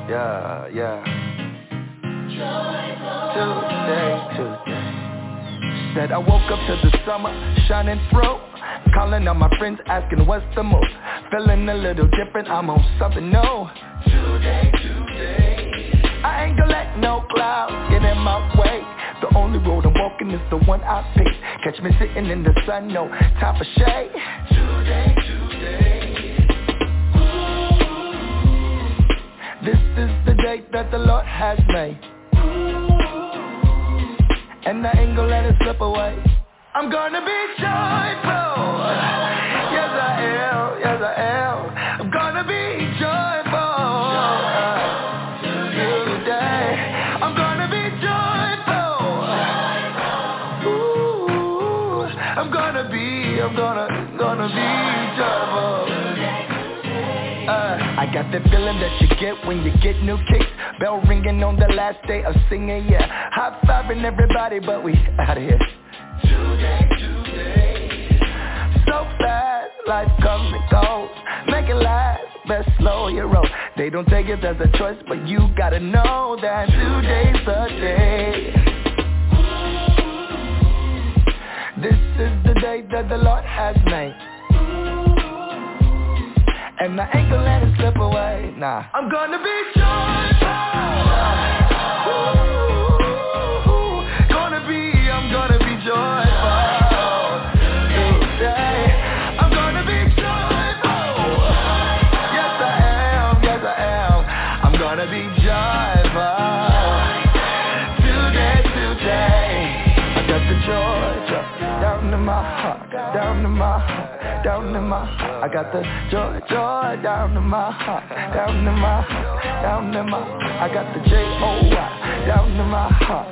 Yeah. Today. Said I woke up to the summer shining through. Calling on my friends asking what's the move. Feeling a little different, I'm on something new. Today. I ain't gonna let no clouds get in my way. The only road I'm walking is the one I pick. Catch me sitting in the sun, no time for shade. Today. This is the day that the Lord has made, and I ain't gonna let it slip away. I'm gonna be joyful. Yes I am. I'm gonna be joyful today. I'm gonna be joyful. Ooh, I'm gonna be joyful. I got that feeling that you get when you get new kicks. Bell ringing on the last day of singing, yeah. High-fiving everybody, but we out of here. Today. So fast, life comes and goes. Make it last, best slow your roll. They don't take it as a choice, but you gotta know that today's the day. This is the day that the Lord has made, and I ain't gonna let it slip away, nah. I'm gonna be joyful. I'm gonna be joyful today. I'm gonna be joyful. Yes I am. I'm gonna be joyful today. I got the joy down in my heart. I got the joy down in my heart, I got the J-O-Y down in my heart,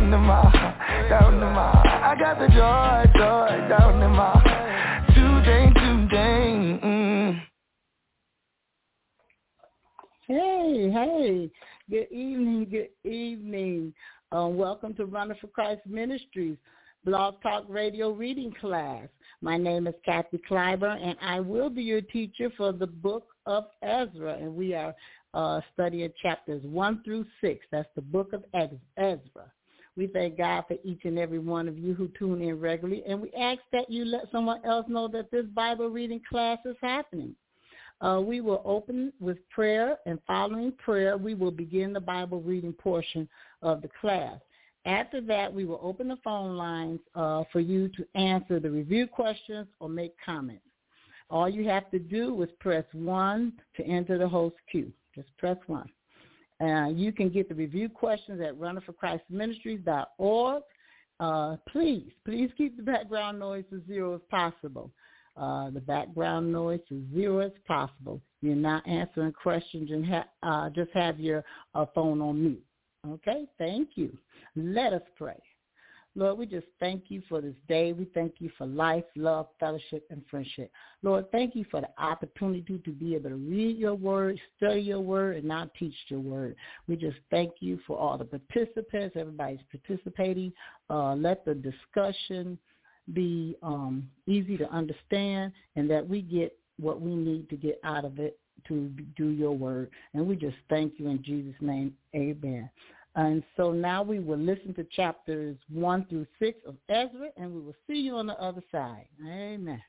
I got the joy down in my heart, today. Hey, good evening. Welcome to Runner for Christ Ministries Blog Talk Radio reading class. My name is Kathy Kleiber, and I will be your teacher for the book of Ezra, and we are studying chapters 1 through 6. That's the book of Ezra. We thank God for each and every one of you who tune in regularly, and we ask that you let someone else know that this Bible reading class is happening. We will open with prayer, and following prayer, we will begin the Bible reading portion of the class. After that, we will open the phone lines for you to answer the review questions or make comments. All you have to do is press 1 to enter the host queue. Just press 1. You can get the review questions at runnerforchristministries.org. Please keep the background noise as zero as possible. The background noise as zero as possible. You're not answering questions and just have your phone on mute. Okay, thank you. Let us pray. Lord, we just thank you for this day. We thank you for life, love, fellowship, and friendship. Lord, thank you for the opportunity to be able to read your word, study your word, and now teach your word. We just thank you for all the participants. Everybody's participating. Let the discussion be easy to understand, and that we get what we need to get out of it to do your word. And we just thank you in Jesus' name. Amen. And so now we will listen to chapters 1 through 6 of Ezra, and we will see you on the other side. Amen.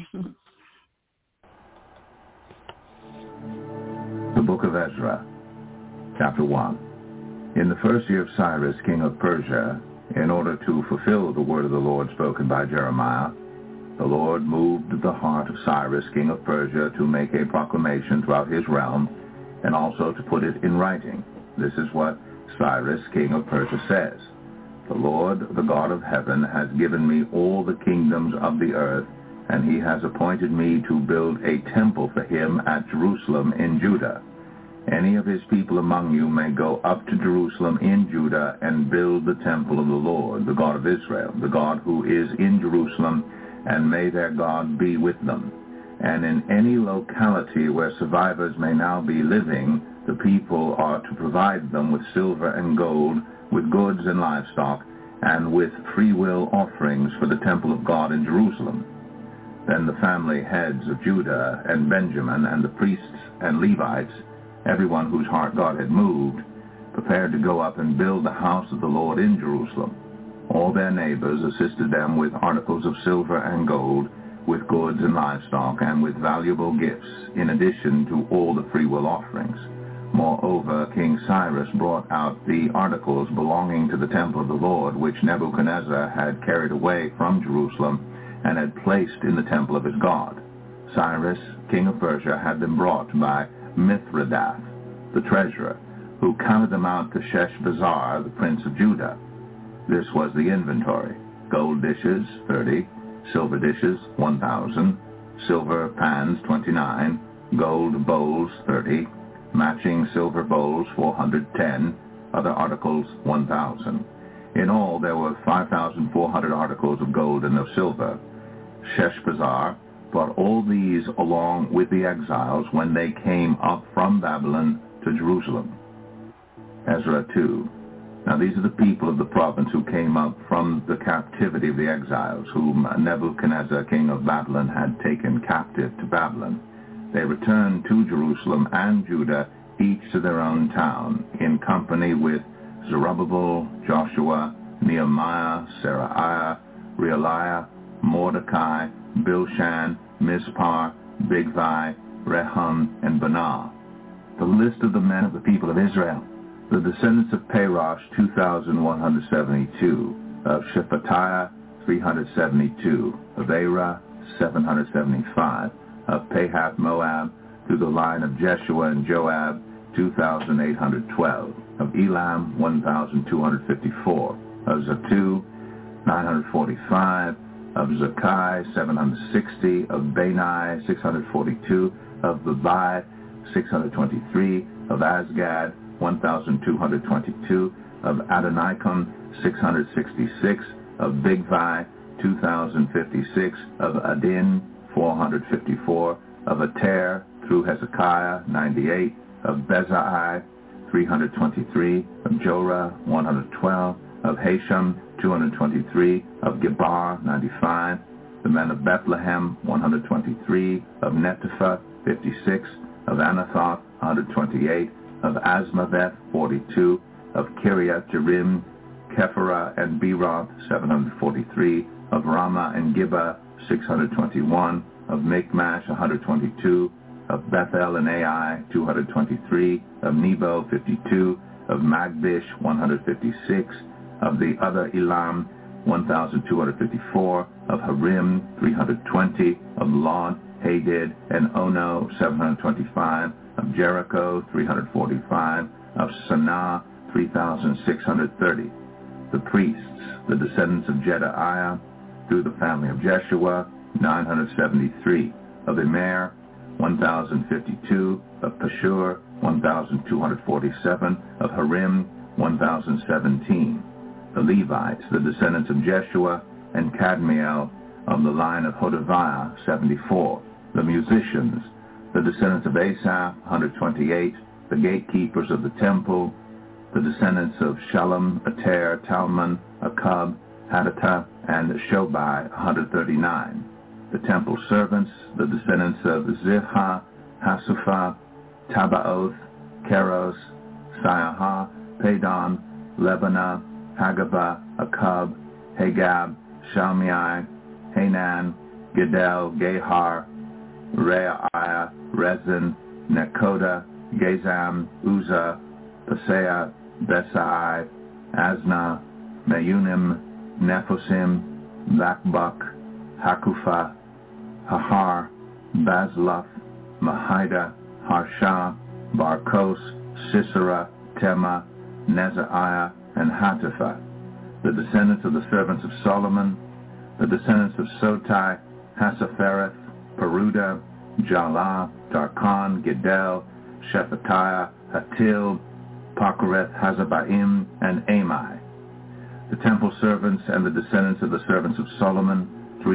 The Book of Ezra, Chapter 1. In the first year of Cyrus, king of Persia, in order to fulfill the word of the Lord spoken by Jeremiah, the Lord moved the heart of Cyrus, king of Persia, to make a proclamation throughout his realm, and also to put it in writing. This is what Cyrus, king of Persia, says. The Lord, the God of heaven, has given me all the kingdoms of the earth, and he has appointed me to build a temple for him at Jerusalem in Judah. Any of his people among you may go up to Jerusalem in Judah and build the temple of the Lord, the God of Israel, the God who is in Jerusalem, and may their God be with them. And in any locality where survivors may now be living, the people are to provide them with silver and gold, with goods and livestock, and with free will offerings for the temple of God in Jerusalem. Then the family heads of Judah and Benjamin and the priests and Levites everyone whose heart God had moved, prepared to go up and build the house of the Lord in Jerusalem. All their neighbors assisted them with articles of silver and gold, with goods and livestock, and with valuable gifts, in addition to all the freewill offerings. Moreover, King Cyrus brought out the articles belonging to the temple of the Lord, which Nebuchadnezzar had carried away from Jerusalem and had placed in the temple of his God. Cyrus, king of Persia, had them brought by Mithredath, the treasurer, who counted them out to Sheshbazzar, the prince of Judah. This was the inventory: gold dishes, 30, silver dishes, 1,000, silver pans, 29, gold bowls, 30, matching silver bowls, 410, other articles, 1,000. In all, there were 5,400 articles of gold and of silver. Sheshbazzar brought all these along with the exiles when they came up from Babylon to Jerusalem. Ezra 2. Now these are the people of the province who came up from the captivity of the exiles, whom Nebuchadnezzar, king of Babylon, had taken captive to Babylon. They returned to Jerusalem and Judah, each to their own town, in company with Zerubbabel, Joshua, Nehemiah, Seraiah, Realiah, Mordecai, Bilshan, Mispar, Bigvai, Rehum, and Banah. The list of the men of the people of Israel: the descendants of Parosh, 2,172, of Shephatiah, 372, of Arah, 775, of Pahath Moab, through the line of Jeshua and Joab, 2,812, of Elam, 1,254, of Zatu, 945, of Zakai, 760, of Bani, 642, of Babai, 623, of Azgad, 1,222, of Adonikam, 666, of Bigvai, 2,056, of Adin, 454, of Ater, through Hezekiah, 98, of Bezai, 323, of Jorah, 112, of Hashem, 223, of Gebar, 95, the men of Bethlehem, 123, of Netopha, 56, of Anathoth, 128, of Asmaveth, 42, of Kiriath Jearim, Kephirah and Beeroth, 743, of Ramah and Gibeah, 621, of Michmash, 122, of Bethel and Ai, 223, of Nebo, 52, of Magbish, 156, of the other Elam, 1,254, of Harim, 320, of Lod, Hadid, and Ono, 725, of Jericho, 345, of Sanaa, 3,630. The priests, the descendants of Jedaiah, through the family of Jeshua, 973, of Immer, 1,052, of Pashur, 1,247, of Harim, 1,017. The Levites, the descendants of Jeshua and Kadmiel, of the line of Hodaviah, 74. The musicians, the descendants of Asaph, 128. The gatekeepers of the temple, the descendants of Shalom, Ater, Talmon, Akub, Hadattah, and Shobai, 139. The temple servants, the descendants of Zivha, Hasupha, Tabaoth, Keros, Siaha, Padon, Lebanah, Hagabah, Akub, Hagab, Shalmai, Hanan, Gedel, Gehar, Reaiah, Rezin, Nekoda, Gazam, Uzzah, Paseah, Besai, Asna, Meunim, Nephosim, Bakbuk, Hakupha, Hahar, Bazluth, Mahida, Harsha, Barkos, Sisera, Tema, Nezaiah, and Hatipha. The descendants of the servants of Solomon, the descendants of Sotai, Hassaphereth, Peruda, Jalah, Darkon, Gedel, Shephatiah, Hatil, Pachereth, Hazabaim, and Amai. The temple servants and the descendants of the servants of Solomon,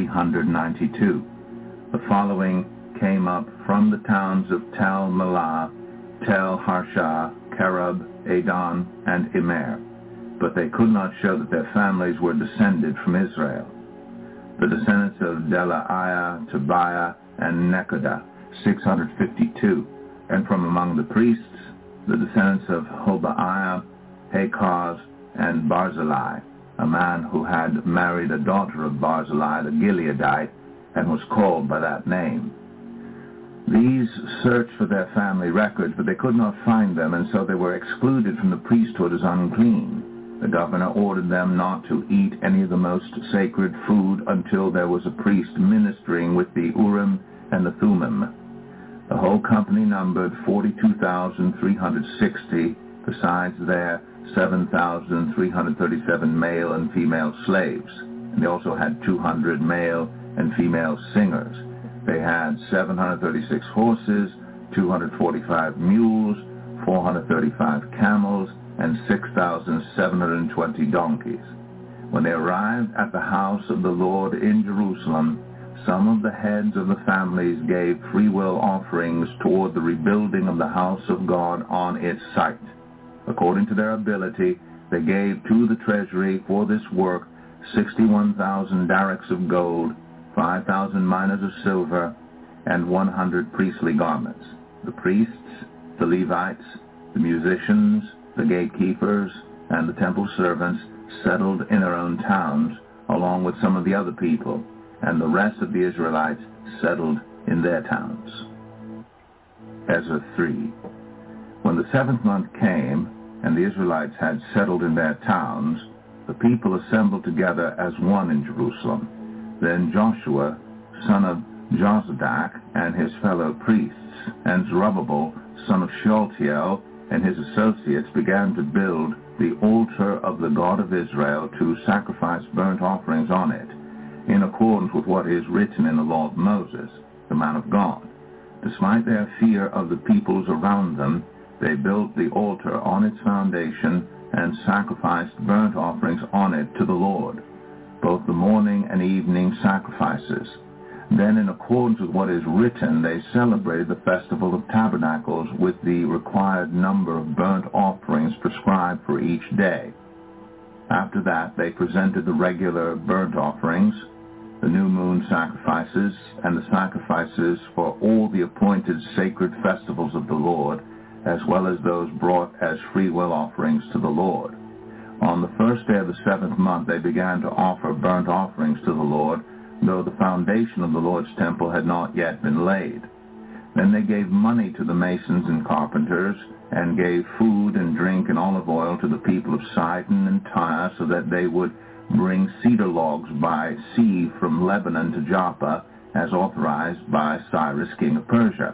392. The following came up from the towns of Tel Melah, Tel Harsha, Kerub, Adon, and Immer, but they could not show that their families were descended from Israel. The descendants of Delaiah, Tobiah, and Nekoda, 652, and from among the priests, the descendants of Hobaiah, Hakaz, and Barzillai, a man who had married a daughter of Barzillai the Gileadite and was called by that name. These searched for their family records, but they could not find them, and so they were excluded from the priesthood as unclean. The governor ordered them not to eat any of the most sacred food until there was a priest ministering with the Urim and the Thummim. The whole company numbered 42,360, besides their 7,337 male and female slaves. And they also had 200 male and female singers. They had 736 horses, 245 mules, 435 camels, and 6,720 donkeys. When they arrived at the house of the Lord in Jerusalem, some of the heads of the families gave free will offerings toward the rebuilding of the house of God on its site. According to their ability, they gave to the treasury for this work 61,000 darricks of gold, 5,000 minas of silver, and 100 priestly garments. The priests, the Levites, the musicians, the gatekeepers, and the temple servants settled in their own towns, along with some of the other people, and the rest of the Israelites settled in their towns. Ezra 3. When the 7th month came, and the Israelites had settled in their towns, the people assembled together as one in Jerusalem. Then Joshua, son of Jozadak, and his fellow priests, and Zerubbabel, son of Shealtiel, and his associates began to build the altar of the God of Israel to sacrifice burnt offerings on it, in accordance with what is written in the law of Moses, the man of God. Despite their fear of the peoples around them, they built the altar on its foundation and sacrificed burnt offerings on it to the Lord, both the morning and evening sacrifices. Then, in accordance with what is written, they celebrated the Festival of Tabernacles with the required number of burnt offerings prescribed for each day. After that, they presented the regular burnt offerings, the new moon sacrifices, and the sacrifices for all the appointed sacred festivals of the Lord, as well as those brought as free will offerings to the Lord. On the first day of the 7th month, they began to offer burnt offerings to the Lord, though the foundation of the Lord's temple had not yet been laid. Then they gave money to the masons and carpenters, and gave food and drink and olive oil to the people of Sidon and Tyre, so that they would bring cedar logs by sea from Lebanon to Joppa, as authorized by Cyrus, king of Persia.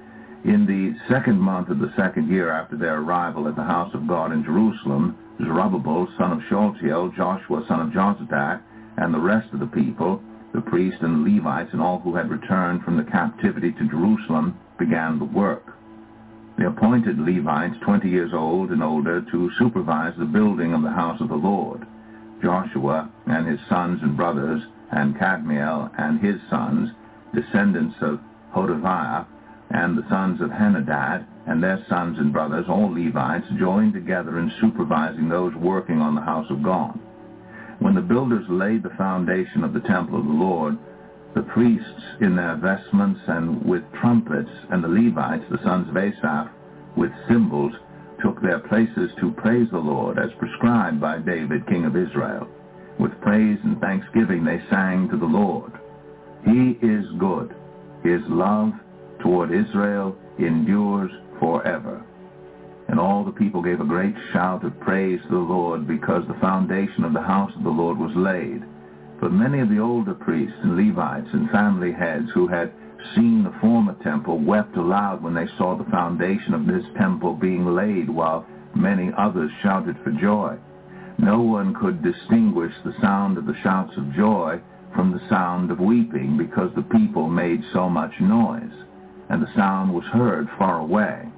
In the 2nd month of the 2nd year after their arrival at the house of God in Jerusalem, Zerubbabel, son of Shealtiel, Joshua, son of Jozadak, and the rest of the people, the priests and the Levites, and all who had returned from the captivity to Jerusalem, began the work. They appointed Levites 20 years old and older to supervise the building of the house of the Lord. Joshua and his sons and brothers, and Kadmiel and his sons, descendants of Hodaviah, and the sons of Henadad, and their sons and brothers, all Levites, joined together in supervising those working on the house of God. When the builders laid the foundation of the temple of the Lord, the priests in their vestments and with trumpets, and the Levites, the sons of Asaph, with cymbals, took their places to praise the Lord, as prescribed by David, king of Israel. With praise and thanksgiving they sang to the Lord. He is good. His love toward Israel endures forever. And all the people gave a great shout of praise to the Lord, because the foundation of the house of the Lord was laid. But many of the older priests and Levites and family heads who had seen the former temple wept aloud when they saw the foundation of this temple being laid, while many others shouted for joy. No one could distinguish the sound of the shouts of joy from the sound of weeping, because the people made so much noise, and the sound was heard far away.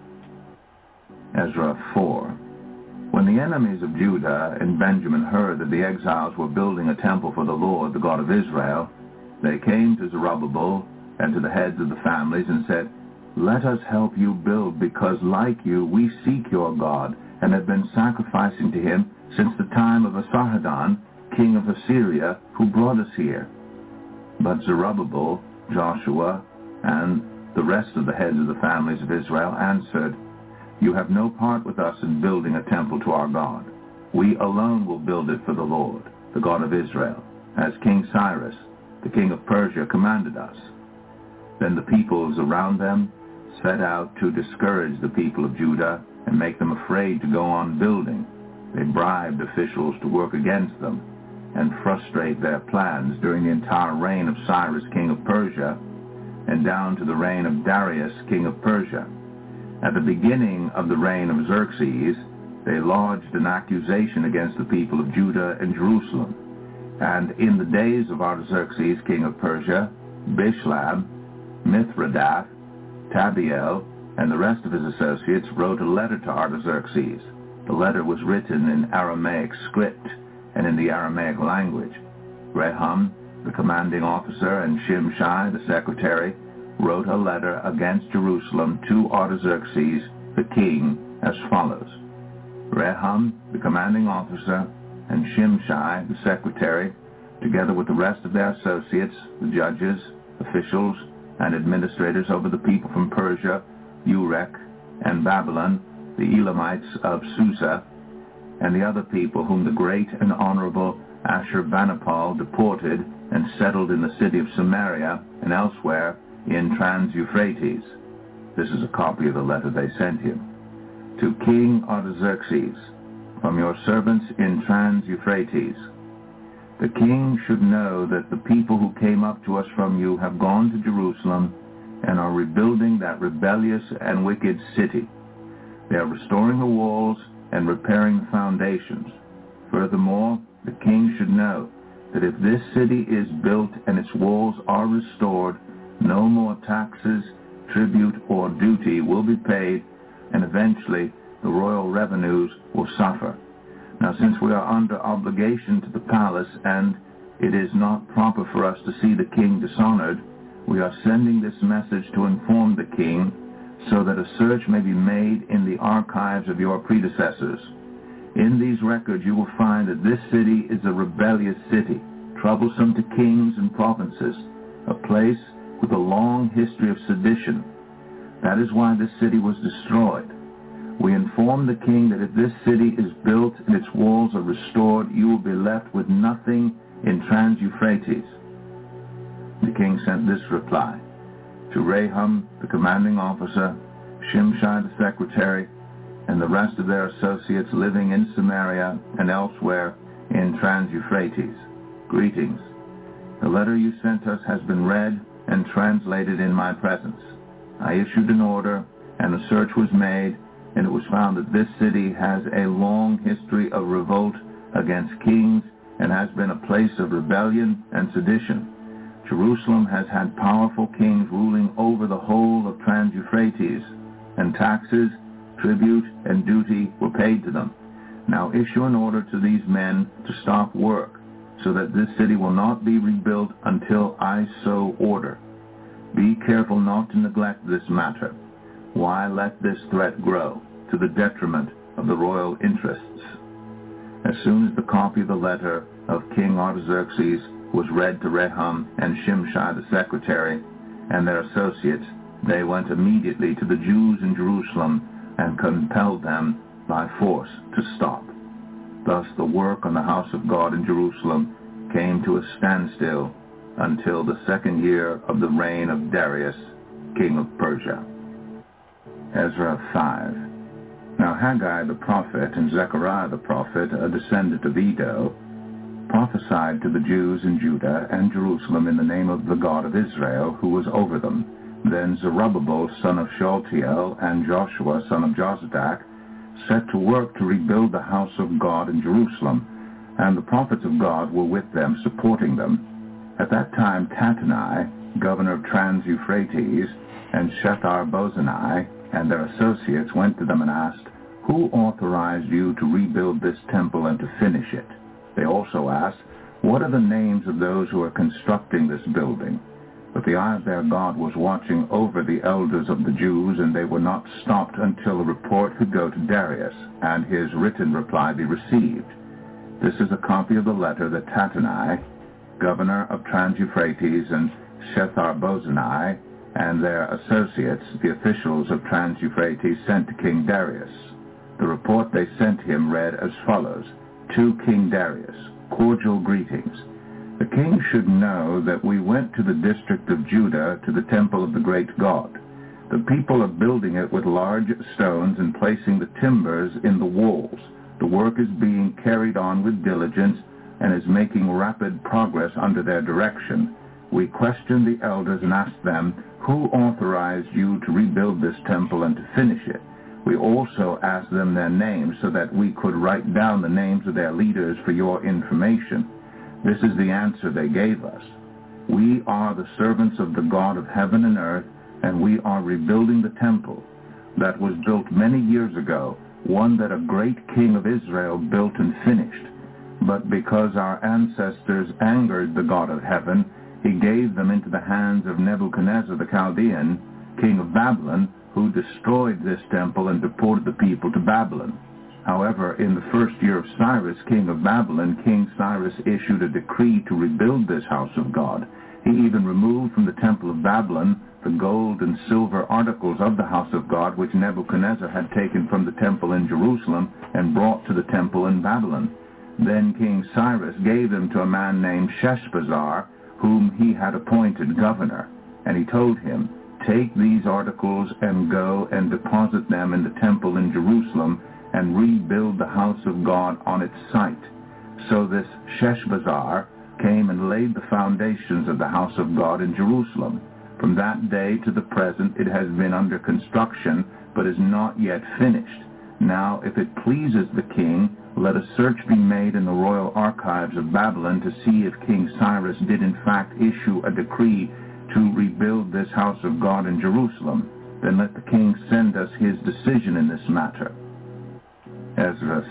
Ezra 4. When the enemies of Judah and Benjamin heard that the exiles were building a temple for the Lord, the God of Israel, they came to Zerubbabel and to the heads of the families and said, "Let us help you build, because like you we seek your God, and have been sacrificing to him since the time of Esarhaddon, king of Assyria, who brought us here." But Zerubbabel, Joshua, and the rest of the heads of the families of Israel answered, You have no part with us in building a temple to our God. We alone will build it for the Lord, the God of Israel, as King Cyrus, the king of Persia, commanded us." Then the peoples around them set out to discourage the people of Judah and make them afraid to go on building. They bribed officials to work against them and frustrate their plans during the entire reign of Cyrus, king of Persia, and down to the reign of Darius, king of Persia. At the beginning of the reign of Xerxes, they lodged an accusation against the people of Judah and Jerusalem. And in the days of Artaxerxes, king of Persia, Bishlab, Mithredath, Tabiel, and the rest of his associates wrote a letter to Artaxerxes. The letter was written in Aramaic script and in the Aramaic language. Rehum, the commanding officer, and Shimshai, the secretary, wrote a letter against Jerusalem to Artaxerxes, the king, as follows. Rehum, the commanding officer, and Shimshai, the secretary, together with the rest of their associates, the judges, officials, and administrators over the people from Persia, Urek, and Babylon, the Elamites of Susa, and the other people whom the great and honorable Ashurbanipal deported and settled in the city of Samaria and elsewhere in Trans-Euphrates. This is a copy of the letter they sent him. To King Artaxerxes, from your servants in Trans-Euphrates. The king should know that the people who came up to us from you have gone to Jerusalem and are rebuilding that rebellious and wicked city. They are restoring the walls and repairing the foundations. Furthermore, the king should know that if this city is built and its walls are restored, no more taxes, tribute, or duty will be paid, and eventually the royal revenues will suffer. Now, since we are under obligation to the palace and it is not proper for us to see the king dishonored, we are sending this message to inform the king so that a search may be made in the archives of your predecessors. In these records you will find that this city is a rebellious city, troublesome to kings and provinces, a place with a long history of sedition. That is why this city was destroyed. We inform the king that if this city is built and its walls are restored, you will be left with nothing in Trans-Euphrates. The king sent this reply to Rehum, the commanding officer, Shimshai, the secretary, and the rest of their associates living in Samaria and elsewhere in Trans-Euphrates. Greetings. The letter you sent us has been read and translated in my presence. I issued an order, and a search was made, and it was found that this city has a long history of revolt against kings and has been a place of rebellion and sedition. Jerusalem has had powerful kings ruling over the whole of Trans-Euphrates, and taxes, tribute, and duty were paid to them. Now issue an order to these men to stop work, so that this city will not be rebuilt until I so order. Be careful not to neglect this matter. Why let this threat grow to the detriment of the royal interests? As soon as the copy of the letter of King Artaxerxes was read to Rehum and Shimshai the secretary and their associates, they went immediately to the Jews in Jerusalem and compelled them by force to stop. Thus the work on the house of God in Jerusalem came to a standstill until the second year of the reign of Darius, king of Persia. Ezra 5. Now Haggai the prophet and Zechariah the prophet, a descendant of Iddo, prophesied to the Jews in Judah and Jerusalem in the name of the God of Israel, who was over them. Then Zerubbabel son of Shealtiel and Joshua son of Jozadak set to work to rebuild the house of God in Jerusalem, and the prophets of God were with them, supporting them. At that time Tattenai, governor of Trans-Euphrates, and Shethar-Bozenai and their associates went to them and asked, "Who authorized you to rebuild this temple and to finish it?" They also asked, "What are the names of those who are constructing this building?" But the eye of their God was watching over the elders of the Jews, and they were not stopped until a report could go to Darius, and his written reply be received. This is a copy of the letter that Tattenai, governor of Trans-Euphrates, and Shethar-Bozenai, and their associates, the officials of Trans-Euphrates, sent to King Darius. The report they sent him read as follows: To King Darius, cordial greetings. The king should know that we went to the district of Judah to the temple of the great God. The people are building it with large stones and placing the timbers in the walls. The work is being carried on with diligence and is making rapid progress under their direction. We questioned the elders and asked them, who authorized you to rebuild this temple and to finish it? We also asked them their names so that we could write down the names of their leaders for your information. This is the answer they gave us. We are the servants of the God of heaven and earth, and we are rebuilding the temple that was built many years ago, one that a great king of Israel built and finished. But because our ancestors angered the God of heaven, he gave them into the hands of Nebuchadnezzar the Chaldean, king of Babylon, who destroyed this temple and deported the people to Babylon. However, in the first year of Cyrus, king of Babylon, King Cyrus issued a decree to rebuild this house of God. He even removed from the temple of Babylon the gold and silver articles of the house of God which Nebuchadnezzar had taken from the temple in Jerusalem and brought to the temple in Babylon. Then King Cyrus gave them to a man named Sheshbazzar, whom he had appointed governor. And he told him, Take these articles and go and deposit them in the temple in Jerusalem and rebuild the house of God on its site. So this Sheshbazzar came and laid the foundations of the house of God in Jerusalem. From that day to the present it has been under construction, but is not yet finished. Now, if it pleases the king, let a search be made in the royal archives of Babylon to see if King Cyrus did in fact issue a decree to rebuild this house of God in Jerusalem. Then let the king send us his decision in this matter. Ezra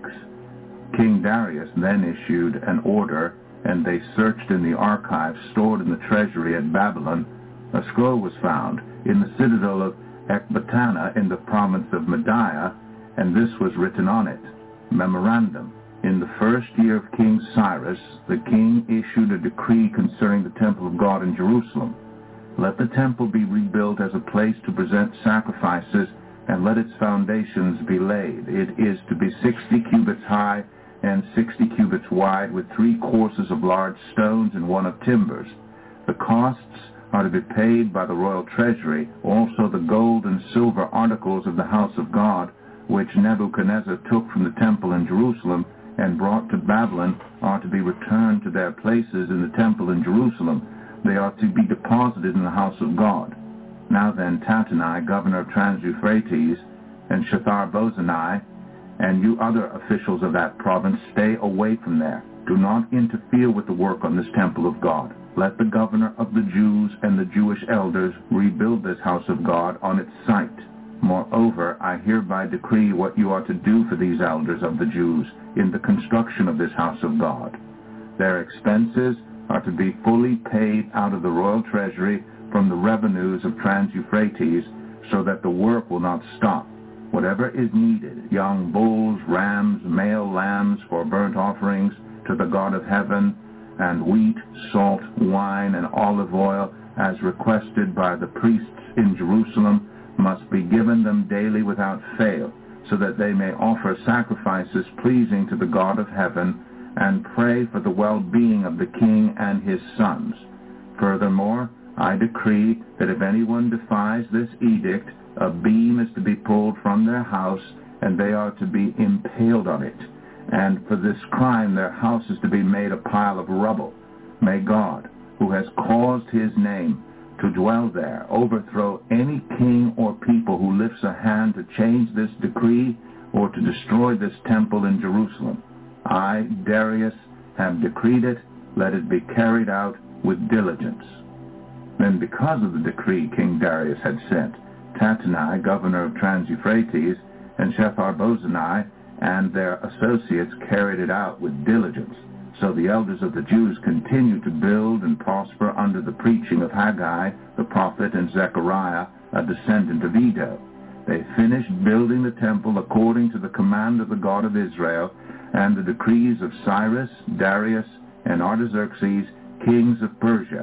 6. King Darius then issued an order, and they searched in the archives stored in the treasury at Babylon. A scroll was found in the citadel of Ecbatana in the province of Media, and this was written on it. Memorandum. In the first year of King Cyrus, the king issued a decree concerning the temple of God in Jerusalem. Let the temple be rebuilt as a place to present sacrifices, and let its foundations be laid. It is to be 60 cubits high and 60 cubits wide, with 3 courses of large stones and 1 of timbers. The costs are to be paid by the royal treasury. Also the gold and silver articles of the house of God, which Nebuchadnezzar took from the temple in Jerusalem and brought to Babylon, are to be returned to their places in the temple in Jerusalem. They are to be deposited in the house of God. Now then, Tattenai, governor of Trans-Euphrates, and Shethar-Bozenai, and you other officials of that province, stay away from there. Do not interfere with the work on this temple of God. Let the governor of the Jews and the Jewish elders rebuild this house of God on its site. Moreover, I hereby decree what you are to do for these elders of the Jews in the construction of this house of God. Their expenses are to be fully paid out of the royal treasury from the revenues of Trans-Euphrates, so that the work will not stop. Whatever is needed, young bulls, rams, male lambs for burnt offerings to the God of heaven, and wheat, salt, wine, and olive oil, as requested by the priests in Jerusalem, must be given them daily without fail, so that they may offer sacrifices pleasing to the God of heaven, and pray for the well-being of the king and his sons. Furthermore, I decree that if anyone defies this edict, a beam is to be pulled from their house, and they are to be impaled on it. And for this crime their house is to be made a pile of rubble. May God, who has caused his name to dwell there, overthrow any king or people who lifts a hand to change this decree or to destroy this temple in Jerusalem. I, Darius, have decreed it. Let it be carried out with diligence. Then, because of the decree King Darius had sent, Tattenai, governor of Trans-Euphrates, and Shethar-Bozenai and their associates carried it out with diligence. So the elders of the Jews continued to build and prosper under the preaching of Haggai, the prophet, and Zechariah, a descendant of Iddo. They finished building the temple according to the command of the God of Israel and the decrees of Cyrus, Darius, and Artaxerxes, kings of Persia.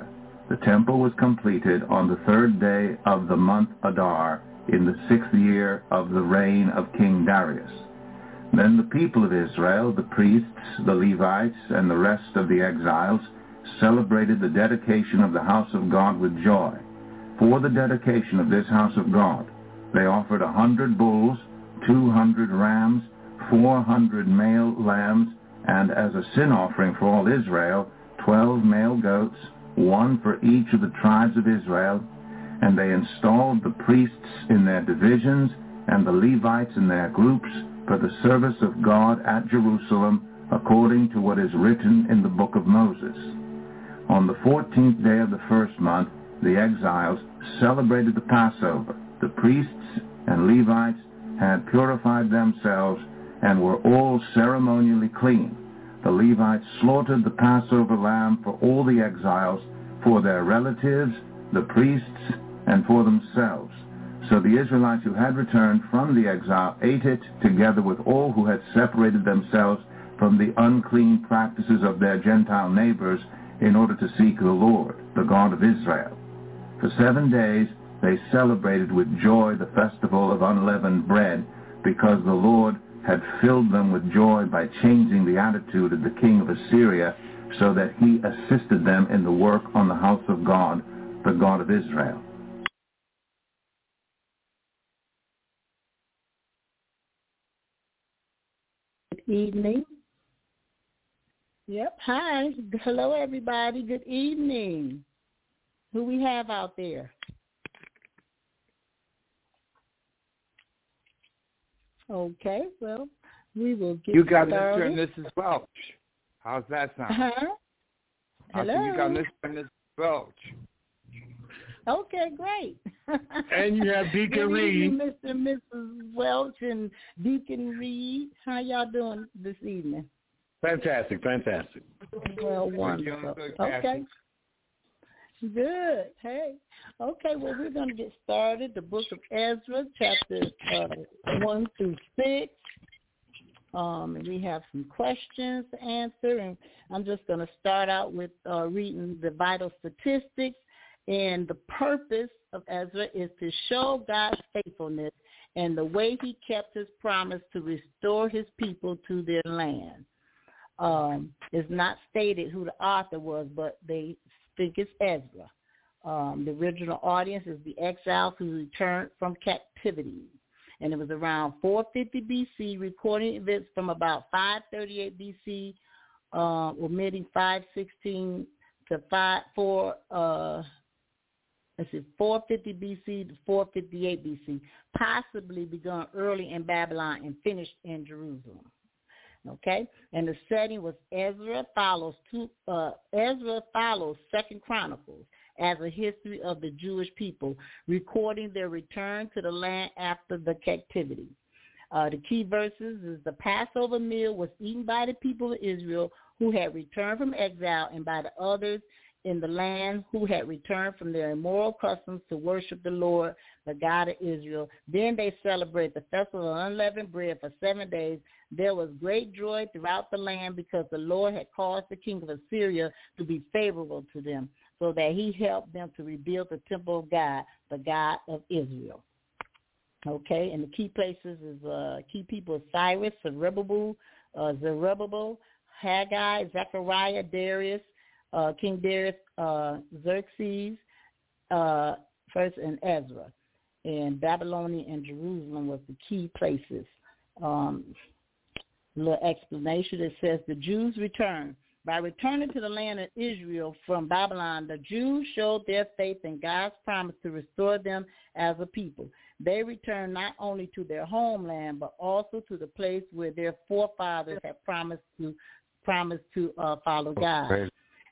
The temple was completed on the 3rd day of the month Adar in the 6th year of the reign of King Darius. Then the people of Israel, the priests, the Levites, and the rest of the exiles celebrated the dedication of the house of God with joy. For the dedication of this house of God, they offered 100 bulls, 200 rams, 400 male lambs, and as a sin offering for all Israel, 12 male goats, one for each of the tribes of Israel. And they installed the priests in their divisions and the Levites in their groups for the service of God at Jerusalem, according to what is written in the book of Moses. On the 14th day of the 1st month, the exiles celebrated the Passover. The priests and Levites had purified themselves and were all ceremonially clean. The Levites slaughtered the Passover lamb for all the exiles, for their relatives, the priests, and for themselves. So the Israelites who had returned from the exile ate it together with all who had separated themselves from the unclean practices of their Gentile neighbors in order to seek the Lord, the God of Israel. For 7 days they celebrated with joy the festival of unleavened bread, because the Lord had filled them with joy by changing the attitude of the king of Assyria, so that he assisted them in the work on the house of God, the God of Israel. Good evening. Yep. Hi. Hello, everybody. Good evening. Who we have out there? Okay. Well, we will get you got started. Mr. and Mrs. Welch. How's that sound? Hello. You got Mr. and Mrs. Welch. Okay, great. And you have Deacon Reed. Mr. and Mrs. Welch and Deacon Reed. How y'all doing this evening? Fantastic. Well, wonderful. Okay. Good. Hey. Okay, well, we're going to get started. The book of Ezra, chapters 1 through 6. And we have some questions to answer. And I'm just going to start out with reading the vital statistics. And the purpose of Ezra is to show God's faithfulness and the way he kept his promise to restore his people to their land. It's not stated who the author was, but they think it's Ezra. The original audience is the exiles who returned from captivity. And it was around 450 BC, recording events from about 538 BC, omitting 516 to 450 BC to 458 BC, possibly begun early in Babylon and finished in Jerusalem. Okay, and the setting was Ezra follows 2nd Chronicles as a history of the Jewish people, recording their return to the land after the captivity. The key verses is the Passover meal was eaten by the people of Israel who had returned from exile and by the others in the land who had returned from their immoral customs to worship the Lord, the God of Israel. Then they celebrate the festival of unleavened bread for 7 days. There was great joy throughout the land because the Lord had caused the king of Assyria to be favorable to them, so that he helped them to rebuild the temple of God, the God of Israel. Okay, and the key places is key people is Cyrus, Zerubbabel, Haggai, Zechariah, Darius, King Darius, Xerxes, first, and Ezra. And Babylonian and Jerusalem was the key places. Little explanation. It says the Jews returned. By returning to the land of Israel from Babylon, the Jews showed their faith in God's promise to restore them as a people. They returned not only to their homeland, but also to the place where their forefathers had promised to follow God.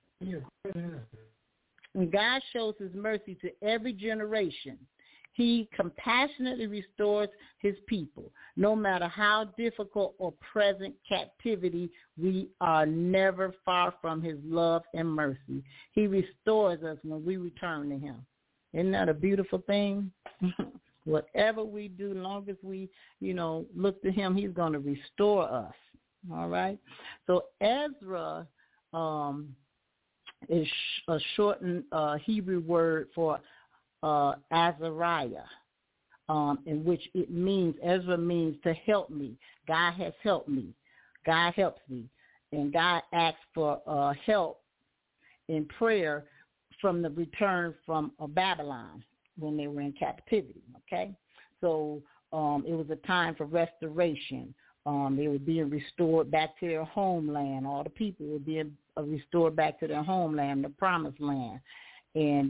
And God shows his mercy to every generation. He compassionately restores his people. No matter how difficult or present captivity, we are never far from his love and mercy. He restores us when we return to him. Isn't that a beautiful thing? Whatever we do, as long as we, look to him, he's going to restore us. All right? So Ezra is a shortened Hebrew word for Azariah, in which it means, Ezra means to help me. God has helped me. God helps me. And God asks for help in prayer from the return from Babylon when they were in captivity, okay? So it was a time for restoration. They were being restored back to their homeland. All the people were being restored back to their homeland, the promised land. And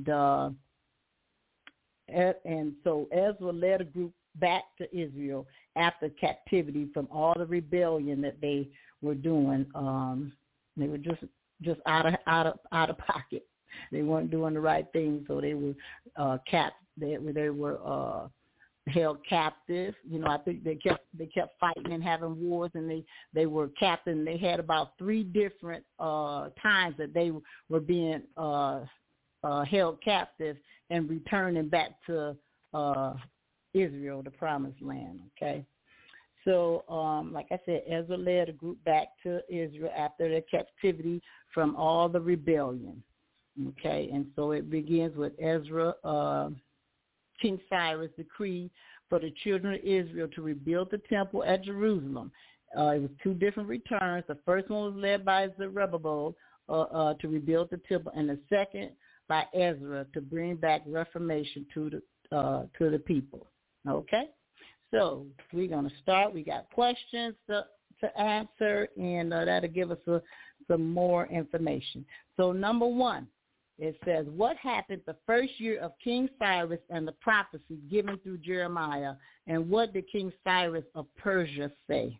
so Ezra led a group back to Israel after captivity from all the rebellion that they were doing. They were just out of pocket. They weren't doing the right thing, so they were They were held captive. You know, I think they kept fighting and having wars, and they were captive. They had about 3 different times that they were being held captive and returning back to Israel, the promised land. Okay. So, like I said, Ezra led a group back to Israel after their captivity from all the rebellion. Okay, and so it begins with Ezra. King Cyrus decreed for the children of Israel to rebuild the temple at Jerusalem. It was 2 different returns. The first one was led by Zerubbabel to rebuild the temple, and the second by Ezra to bring back reformation to the people. Okay, so we're going to start. We got questions to answer, and that'll give us some more information. So number 1. It says, what happened the first year of King Cyrus and the prophecy given through Jeremiah, and what did King Cyrus of Persia say?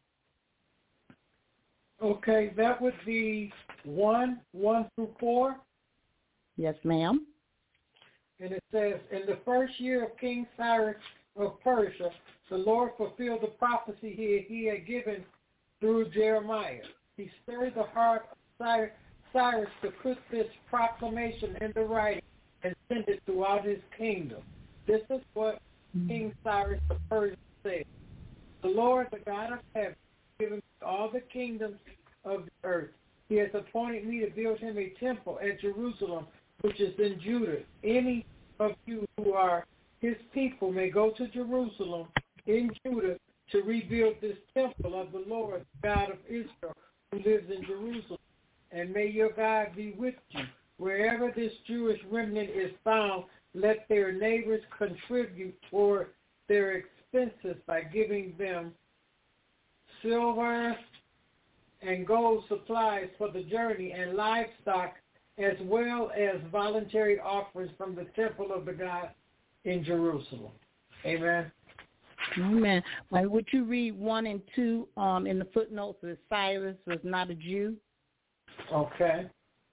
Okay, that would be 1 through 4. Yes, ma'am. And it says, in the first year of King Cyrus of Persia, the Lord fulfilled the prophecy he had given through Jeremiah. He stirred the heart of Cyrus to put this proclamation into writing and send it throughout his kingdom. This is what King Cyrus of Persia said. The Lord, the God of heaven, has given me all the kingdoms of the earth. He has appointed me to build him a temple at Jerusalem, which is in Judah. Any of you who are his people may go to Jerusalem in Judah to rebuild this temple of the Lord, God of Israel, who lives in Jerusalem. And may your God be with you. Wherever this Jewish remnant is found, let their neighbors contribute toward their expenses by giving them silver and gold supplies for the journey and livestock, as well as voluntary offerings from the temple of the God in Jerusalem. Amen. Amen. Well, would you read 1 and 2 in the footnotes that Cyrus was not a Jew? Okay.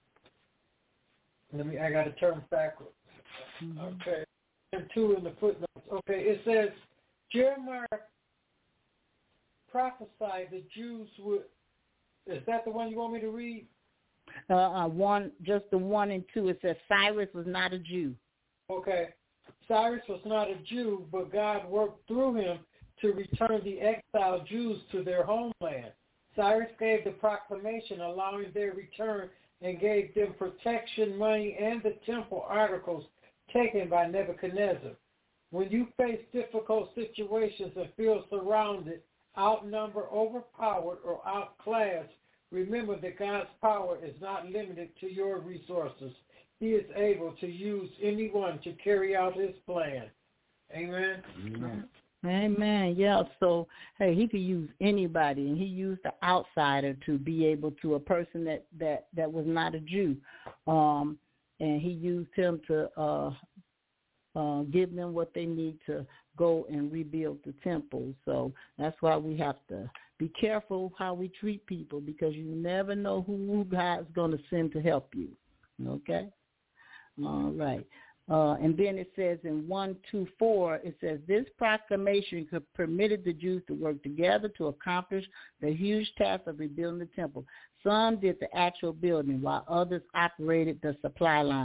I got to turn backwards. Mm-hmm. Okay. And 2 in the footnotes. Okay, it says, Jeremiah prophesied the Jews would, is that the one you want me to read? 1, just the 1 and 2. It says Cyrus was not a Jew. Okay. Cyrus was not a Jew, but God worked through him to return the exiled Jews to their homeland. Cyrus gave the proclamation allowing their return and gave them protection money and the temple articles taken by Nebuchadnezzar. When you face difficult situations and feel surrounded, outnumbered, overpowered, or outclassed, remember that God's power is not limited to your resources. He is able to use anyone to carry out his plan. Amen? Amen. Amen. Yeah, so, hey, he could use anybody, and he used the outsider to be able to, a person that was not a Jew. And he used him to give them what they need to go and rebuild the temple. So that's why we have to be careful how we treat people, because you never know who God's going to send to help you. Okay? All right. And then it says in 1:2-4, it says, this proclamation permitted the Jews to work together to accomplish the huge task of rebuilding the temple. Some did the actual building, while others operated the supply lines.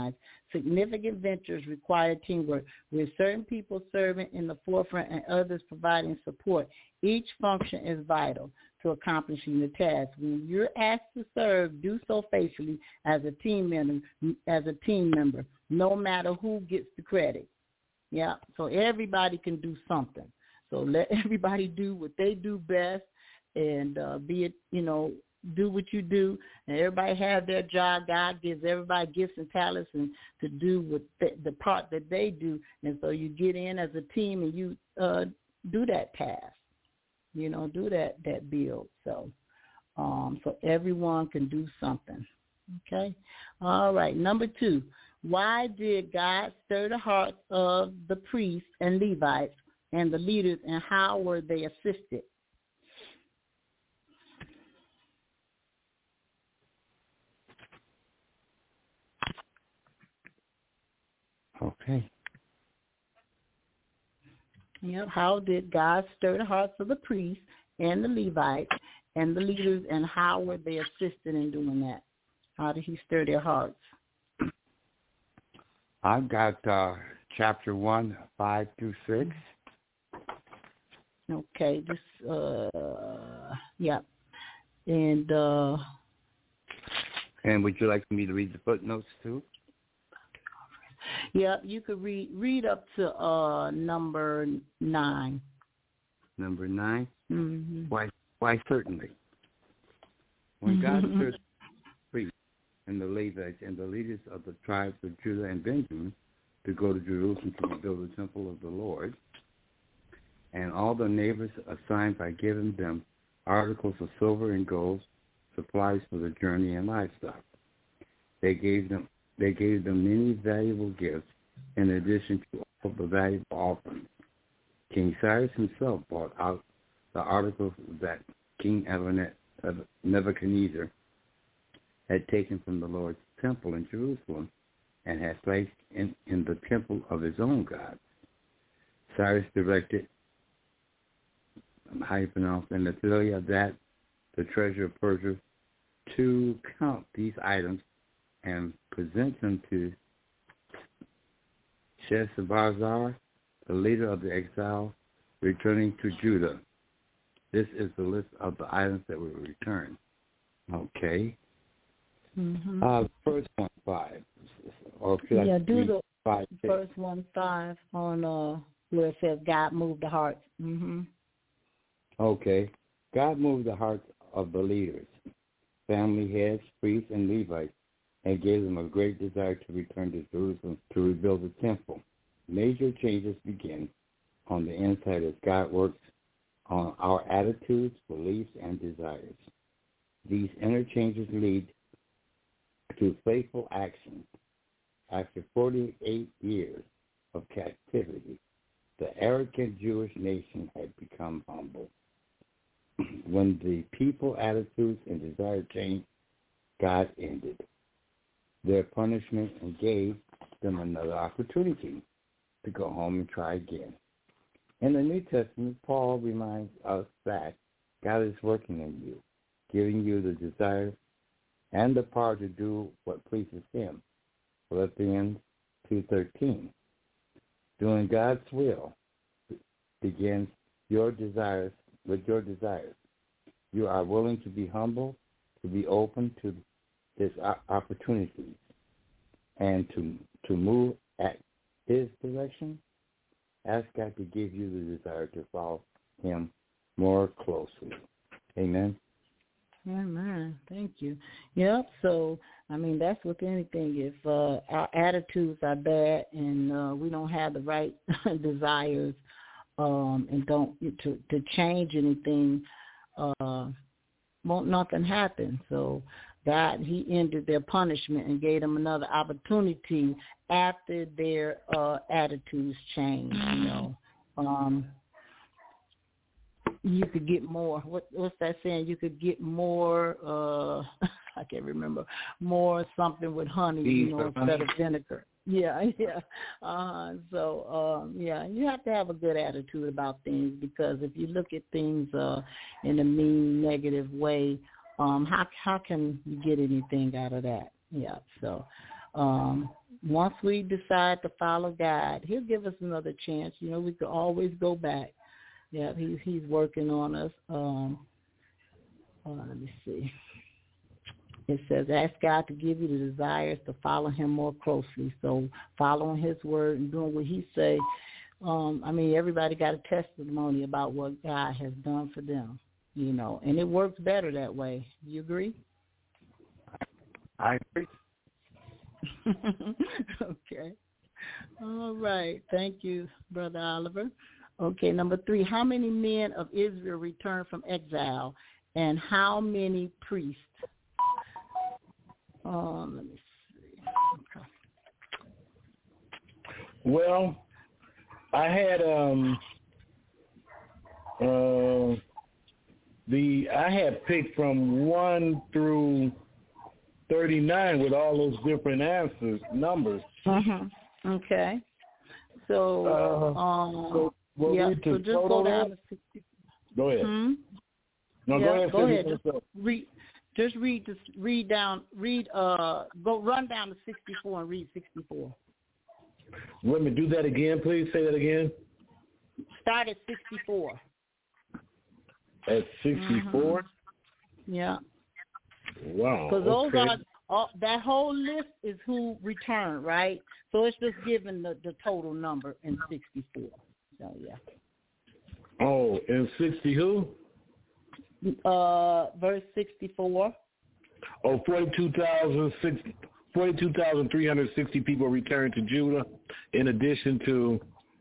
Significant ventures require teamwork, with certain people serving in the forefront and others providing support. Each function is vital to accomplishing the task. When you're asked to serve, do so faithfully as a team member, no matter who gets the credit. Yeah, so everybody can do something. So let everybody do what they do best, and do what you do, and everybody have their job. God gives everybody gifts and talents and to do what the part that they do, and so you get in as a team and you do that task, do that build. So everyone can do something. Okay, all right. Number 2, why did God stir the hearts of the priests and Levites and the leaders, and how were they assisted? Okay. Yep. How did God stir the hearts of the priests and the Levites and the leaders, and how were they assisted in doing that? How did he stir their hearts? I've got chapter 1, 5 through 6. Okay. Yeah. And would you like me to read the footnotes too? Yeah, you could read up to number 9. Number 9? Mm-hmm. Why certainly. When God stirred the priests and the Levites and the leaders of the tribes of Judah and Benjamin to go to Jerusalem to rebuild the temple of the Lord, and all the neighbors assigned by giving them articles of silver and gold, supplies for the journey and livestock. They gave them many valuable gifts in addition to all the valuable offerings. King Cyrus himself brought out the articles that King Nebuchadnezzar had taken from the Lord's temple in Jerusalem and had placed in the temple of his own God. Cyrus directed Athaliah, that the treasurer of Persia, to count these items and present them to Sheshbazzar, the leader of the exiles returning to Judah. This is the list of the items that were returned. Okay. Mm-hmm. First 1:5. Or do the 5, first 1:5 on where it says God moved the hearts. Mm-hmm. Okay. God moved the hearts of the leaders, family heads, priests, and Levites, and gave them a great desire to return to Jerusalem to rebuild the temple. Major changes begin on the inside as God works on our attitudes, beliefs, and desires. These inner changes lead to faithful action. After 48 years of captivity, the arrogant Jewish nation had become humble. When the people attitudes and desire changed, God ended their punishment and gave them another opportunity to go home and try again. In the New Testament, Paul reminds us that God is working in you, giving you the desire and the power to do what pleases him. Philippians 2:13. Doing God's will begins with your desires. You are willing to be humble, to be open to his opportunities, and to move at his direction. Ask God to give you the desire to follow him more closely. Amen. Amen. Thank you. Yep. So, that's with anything. If our attitudes are bad and we don't have the right desires and don't to change anything, won't nothing happen. So God, he ended their punishment and gave them another opportunity after their attitudes changed. You could get more. What's that saying? You could get more. I can't remember. More something with honey, instead of vinegar. Yeah. So you have to have a good attitude about things, because if you look at things in a mean, negative way, how can you get anything out of that? Yeah. So once we decide to follow God, He'll give us another chance. You know, we could always go back. Yeah, He's working on us. Let me see. It says, ask God to give you the desires to follow Him more closely. So following His word and doing what He say. I mean, everybody got a testimony about what God has done for them, you know, and it works better that way. You agree? I agree. Okay. All right. Thank you, Brother Oliver. Okay, number 3, how many men of Israel returned from exile, and how many priests? Let me see. Okay. Well, I had I had picked from 1 through 39 with all those different numbers. Mm-hmm. Okay. So, yeah. So just go down to 60. Go ahead. Hmm? No, yeah, go ahead. Run down to 64 and read 64. Let me do that again, please. Say that again. Start at 64. At 64? Mm-hmm. Yeah. Wow. Because those are that whole list is who returned, right? So it's just giving the total number in 64. So yeah. Oh, in 60 who? Verse 64. Oh, 42,360 people returned to Judah, in addition to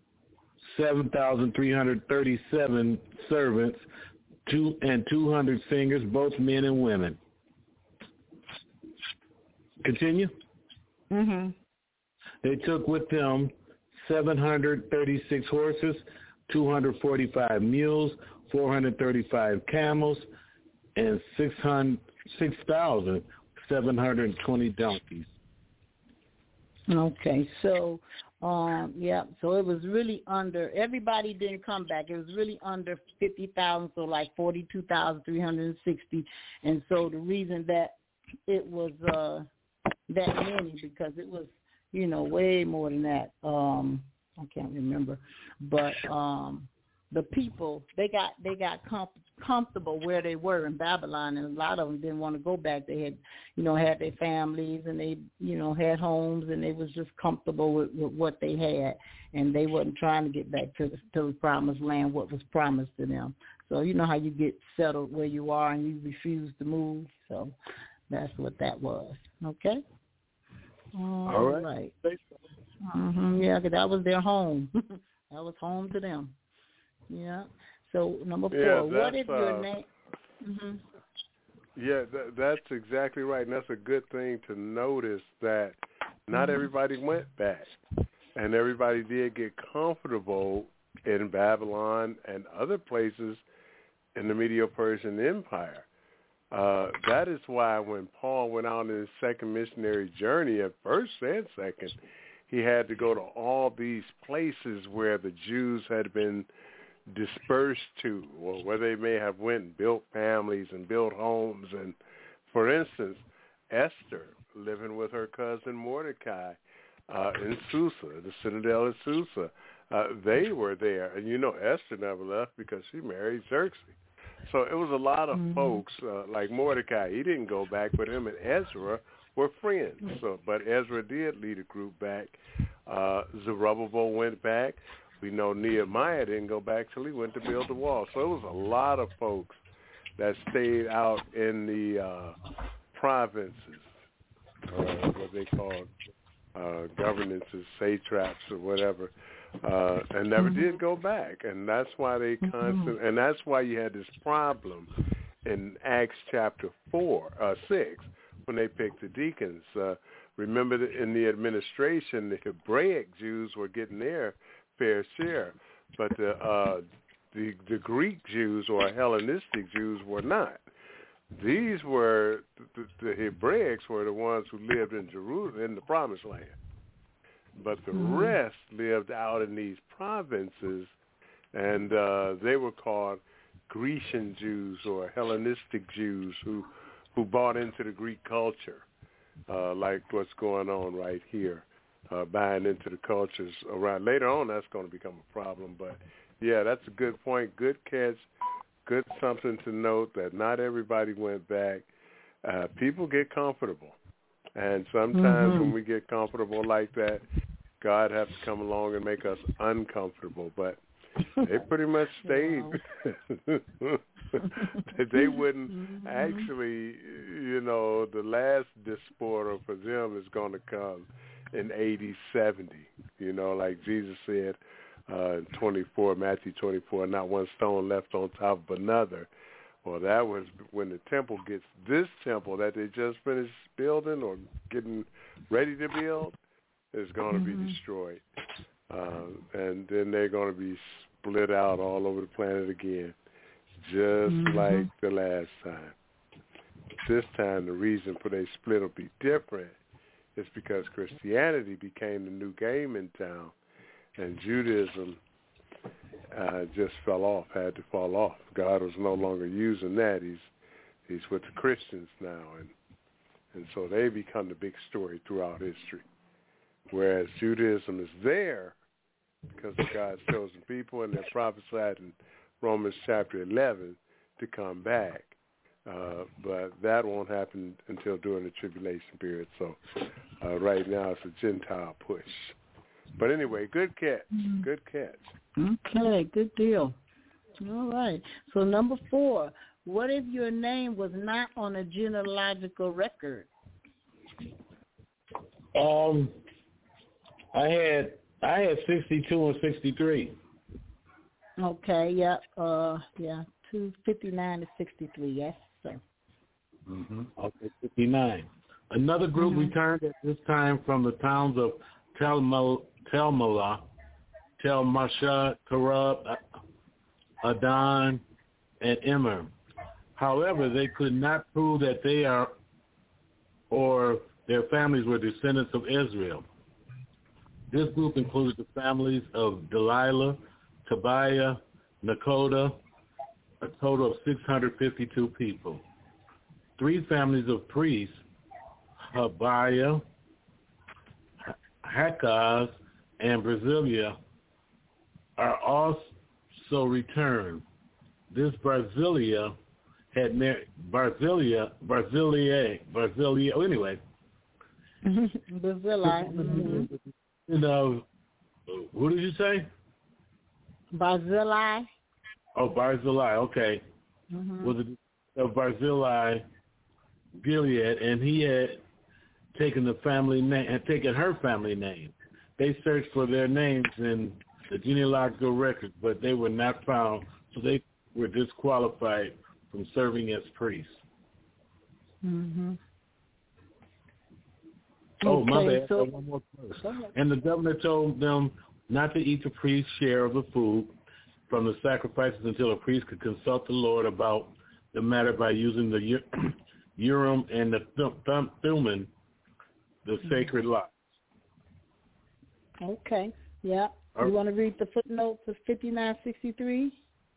7,337 servants, and 200 singers, both men and women. Continue. Mm-hmm. They took with them 736 horses, 245 mules, 435 camels, and 6,720 donkeys. Okay, so so it was really under. Everybody didn't come back. It was really under 50,000, so like 42,360. And so the reason that it was that many because it was way more than that. I can't remember, but the people they got comfortable where they were in Babylon, and a lot of them didn't want to go back. They had had their families, and they had homes, and they was just comfortable with what they had, and they wasn't trying to get back to the promised land, what was promised to them. So you know how you get settled where you are and you refuse to move. So that's what that was. Okay. All right. Mm-hmm. Yeah, 'cause that was their home. That was home to them. Yeah. So number 4, what is your name? Mm-hmm. Yeah, that's exactly right, and that's a good thing to notice that not everybody went back, and everybody did get comfortable in Babylon and other places in the Medo-Persian Empire. That is why when Paul went out on his second missionary journey, at first and second, he had to go to all these places where the Jews had been dispersed to, or where they may have went and built families and built homes. And for instance, Esther living with her cousin Mordecai in Susa, the citadel of Susa, they were there. And Esther never left because she married Xerxes. So it was a lot of folks like Mordecai. He didn't go back, but him and Ezra were friends. So, but Ezra did lead a group back. Zerubbabel went back. We know Nehemiah didn't go back till he went to build the wall. So it was a lot of folks that stayed out in the provinces, what they call governances, satraps or whatever, and never did go back. And that's why they and that's why you had this problem in Acts chapter 6 when they picked the deacons. Remember that in the administration, the Hebraic Jews were getting their fair share, but the Greek Jews or Hellenistic Jews were not. These were the Hebraics were the ones who lived in Jerusalem, in the Promised Land, but the rest lived out in these provinces, and they were called Grecian Jews or Hellenistic Jews who bought into the Greek culture, like what's going on right here buying into the cultures around. Later on, that's going to become a problem. But, yeah, that's a good point. Good catch. Good something to note that not everybody went back. People get comfortable. And sometimes when we get comfortable like that, God has to come along and make us uncomfortable. But they pretty much stayed. They wouldn't actually, the last diaspora for them is going to come in AD 70. Like Jesus said in Matthew 24, not one stone left on top of another. Well, that was when the temple gets, this temple that they just finished building or getting ready to build is going to be destroyed. And then they're going to be split out all over the planet again, just like the last time. This time, the reason for their split will be different. It's because Christianity became the new game in town, and Judaism just fell off, had to fall off. God was no longer using that. He's with the Christians now, and so they become the big story throughout history. Whereas Judaism is there because of God's chosen people, and they're prophesied in Romans chapter 11 to come back. But that won't happen until during the tribulation period. So right now it's a Gentile push. But anyway, good catch. Good catch. Okay, good deal. All right. So number 4, what if your name was not on a genealogical record? I had 62 and 63. Okay, yep. 259 to 63, yes, sir. Okay, 59. Another group returned at this time from the towns of Telmashah, Karab, Adon, and Immer. However, they could not prove that they are or their families were descendants of Israel. This group included the families of Delilah, Tobiah, Nakoda, a total of 652 people. 3 families of priests, Habiah, Hakaz, and Brasilia, are also returned. This Brasilia had married Brasilia. Anyway, Barzillai. Who did you say? Barzillai. Oh, Barzillai. Okay. Was it Barzillai, Gilead, and he had taken the family name, had taken her family name. They searched for their names in the genealogical records, but they were not found, so they were disqualified from serving as priests. Oh, my bad. So, one more verse. And the governor told them not to eat the priest's share of the food from the sacrifices until a priest could consult the Lord about the matter by using the Urim and the Thummim, the sacred lots. Okay. Yeah. You want to read the footnotes of 5963?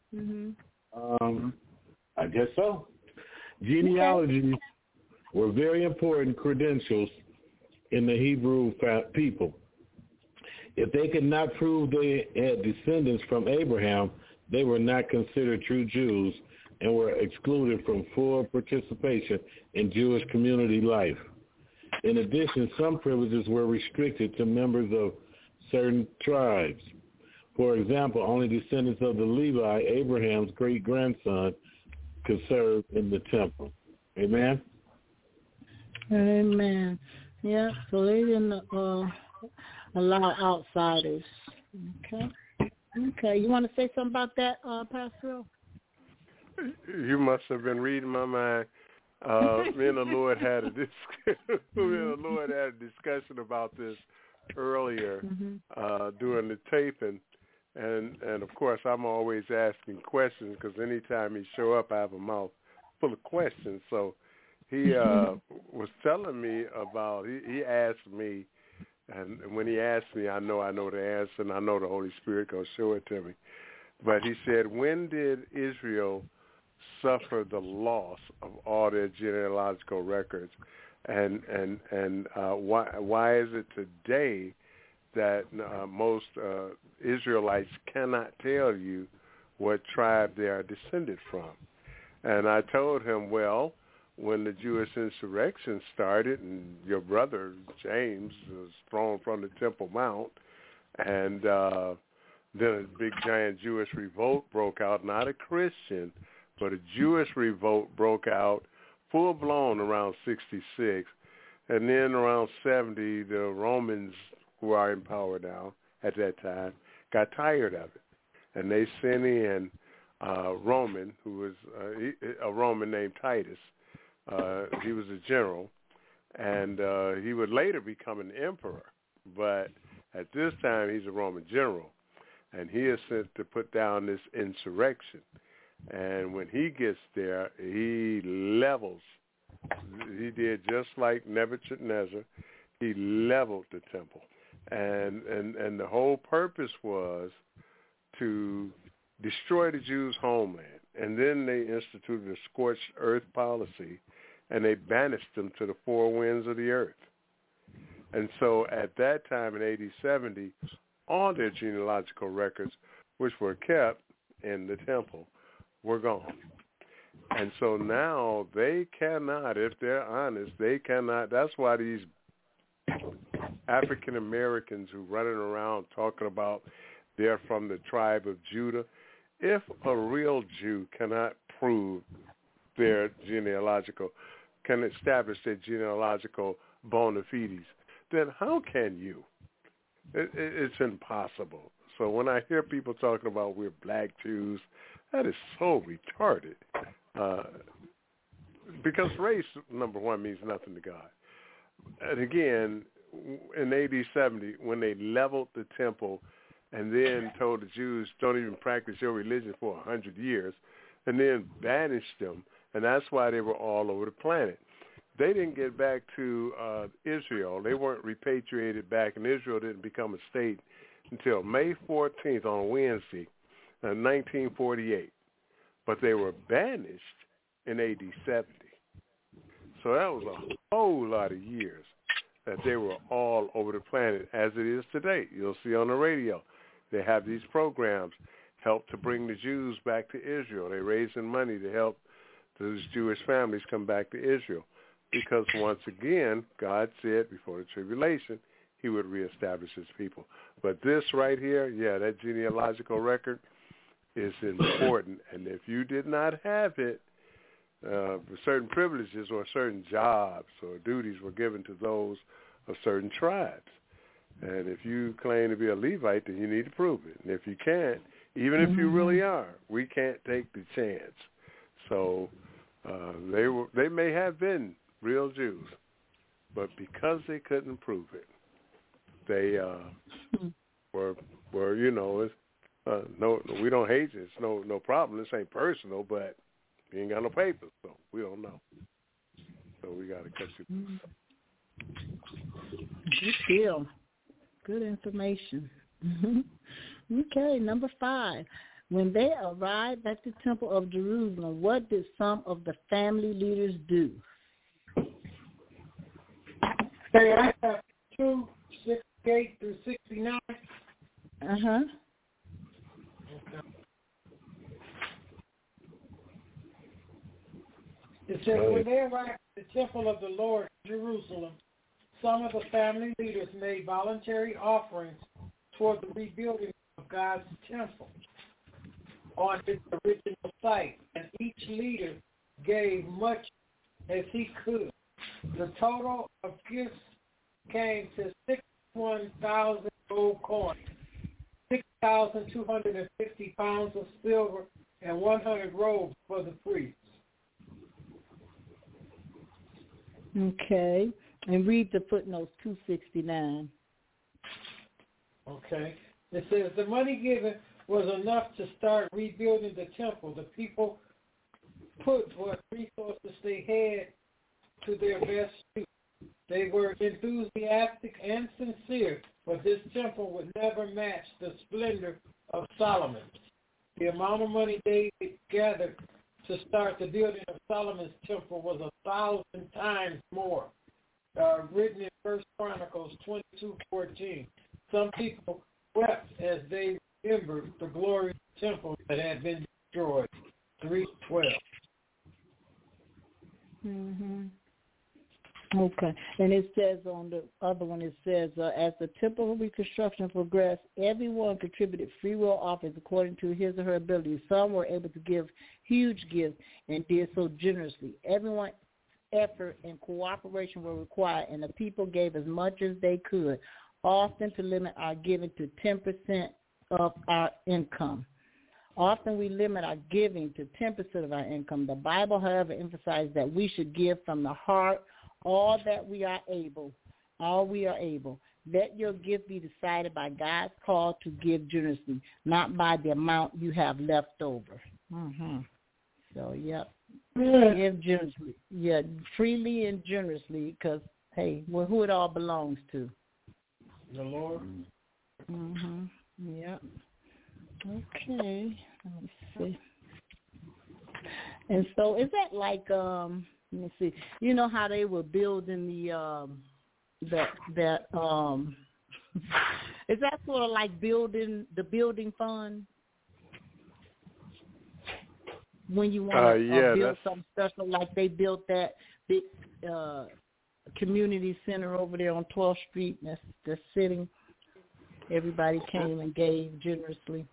I guess so. Genealogies were very important credentials in the Hebrew people. If they could not prove they had descendants from Abraham, they were not considered true Jews and were excluded from full participation in Jewish community life. In addition, some privileges were restricted to members of certain tribes. For example, only descendants of the Levi, Abraham's great-grandson, could serve in the temple. Amen? Amen. Yeah, so they didn't allow outsiders. Okay. You want to say something about that, Pastor? You must have been reading my mind. Me and the Lord had a discussion about this earlier during the taping, and of course I'm always asking questions because anytime he show up, I have a mouth full of questions. So he was telling me about. He asked me, and when he asked me, I know the answer, and I know the Holy Spirit gonna show it to me. But he said, when did Israel suffer the loss of all their genealogical records? And why is it today that most Israelites cannot tell you what tribe they are descended from? And I told him, well, when the Jewish insurrection started and your brother James was thrown from the Temple Mount, and then a big giant Jewish revolt broke out, not a Christian, but a Jewish revolt broke out full-blown around 66. And then around 70, the Romans, who are in power now at that time, got tired of it. And they sent in Roman, who was a Roman named Titus. He was a general, and he would later become an emperor. But at this time, he's a Roman general, and he is sent to put down this insurrection. And when he gets there, he levels. He did just like Nebuchadnezzar. He leveled the temple. And the whole purpose was to destroy the Jews' homeland. And then they instituted a scorched earth policy, and they banished them to the four winds of the earth. And so at that time in AD 70, all their genealogical records, which were kept in the temple, were gone. And so now they cannot, if they're honest, they cannot. That's why these African Americans who running around talking about they're from the tribe of Judah, if a real Jew cannot prove their genealogical, can establish their genealogical bona fides, then how can you? It's impossible. So when I hear people talking about we're black Jews, that is so retarded. Because race, number one, means nothing to God. And again, in AD 70, when they leveled the temple and then told the Jews, don't even practice your religion for 100 years, and then banished them, and that's why they were all over the planet. They didn't get back to Israel. They weren't repatriated back, and Israel didn't become a state until May 14th on Wednesday, 1948. But they were banished in AD 70. So that was a whole lot of years that they were all over the planet, as it is today. You'll see on the radio, they have these programs help to bring the Jews back to Israel. They're raising money to help those Jewish families come back to Israel. Because once again, God said before the tribulation, he would reestablish his people. But this right here, yeah, that genealogical record is important. And if you did not have it, certain privileges or certain jobs or duties were given to those of certain tribes. And if you claim to be a Levite, then you need to prove it. And if you can't, even if you really are, we can't take the chance. So they may have been real Jews, but because they couldn't prove it, they were you know, no, we don't hate you. It's no problem. This ain't personal, but we ain't got no papers, so we don't know. So we got to cut you. Good deal. Good information. Okay, number 5. When they arrived at the Temple of Jerusalem, what did some of the family leaders do? Okay, I have 2:68 through 69. Uh-huh. Okay. It says, when they arrived at the temple of the Lord, Jerusalem, some of the family leaders made voluntary offerings toward the rebuilding of God's temple on its original site, and each leader gave much as he could. The total of gifts came to 61,000 gold coins, 6,250 pounds of silver, and 100 robes for the priests. Okay. And read the footnotes 269. Okay. It says the money given was enough to start rebuilding the temple. The people put what resources they had to their best use. They were enthusiastic and sincere, but this temple would never match the splendor of Solomon. The amount of money David gathered to start the building of Solomon's temple was 1,000 times more written in 1 Chronicles 22:14. Some people wept as they remembered the glorious temple that had been destroyed. 3:12. Mhm. Okay, and it says on the other one, it says, as the temple reconstruction progressed, everyone contributed free will offerings according to his or her ability. Some were able to give huge gifts and did so generously. Everyone's effort and cooperation were required, and the people gave as much as they could, often to limit our giving to 10% of our income. Often we limit our giving to 10% of our income. The Bible, however, emphasizes that we should give from the heart all we are able. Let your gift be decided by God's call to give generously, not by the amount you have left over. So, yep. Give generously. Yeah, freely and generously, because, hey, well, who it all belongs to? The Lord. Yep. Okay. Let me see. And so is that like, let me see, you know how they were building is that sort of like building the building fund? When you want to build something special, like they built that big community center over there on 12th Street that's sitting. Everybody came and gave generously.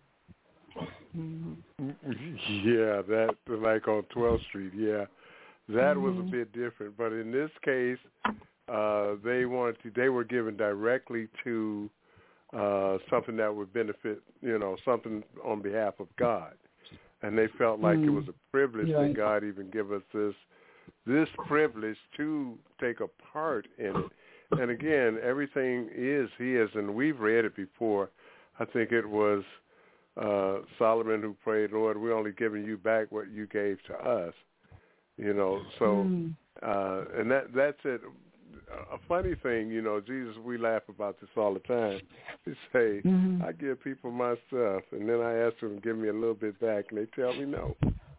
Yeah, that like on 12th Street. Yeah, that was a bit different. But in this case, they were given directly to something that would benefit, something on behalf of God, and they felt like it was a privilege that God even give us this privilege to take a part in it. And again, everything is His, and we've read it before. I think it was Solomon who prayed, Lord, we're only giving you back what you gave to us. So, and that's it. A funny thing, Jesus, we laugh about this all the time. He say, I give people my stuff, and then I ask them to give me a little bit back, and they tell me no.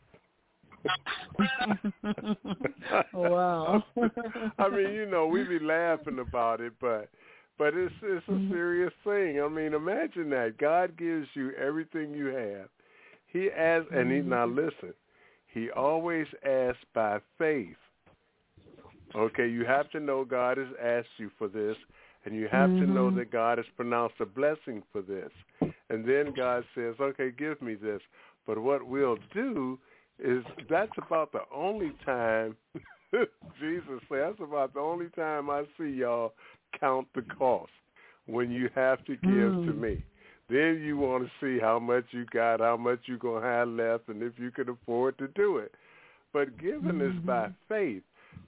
Wow. I mean, we be laughing about it, but it's a serious thing. I mean, imagine that. God gives you everything you have. He asks, now listen, He always asks by faith. Okay, you have to know God has asked you for this, and you have to know that God has pronounced a blessing for this. And then God says, okay, give me this. But what we'll do is that's about the only time, Jesus said, that's about the only time I see y'all count the cost, when you have to give to me. Then you want to see how much you got, how much you're going to have left, and if you can afford to do it. But giving is by faith.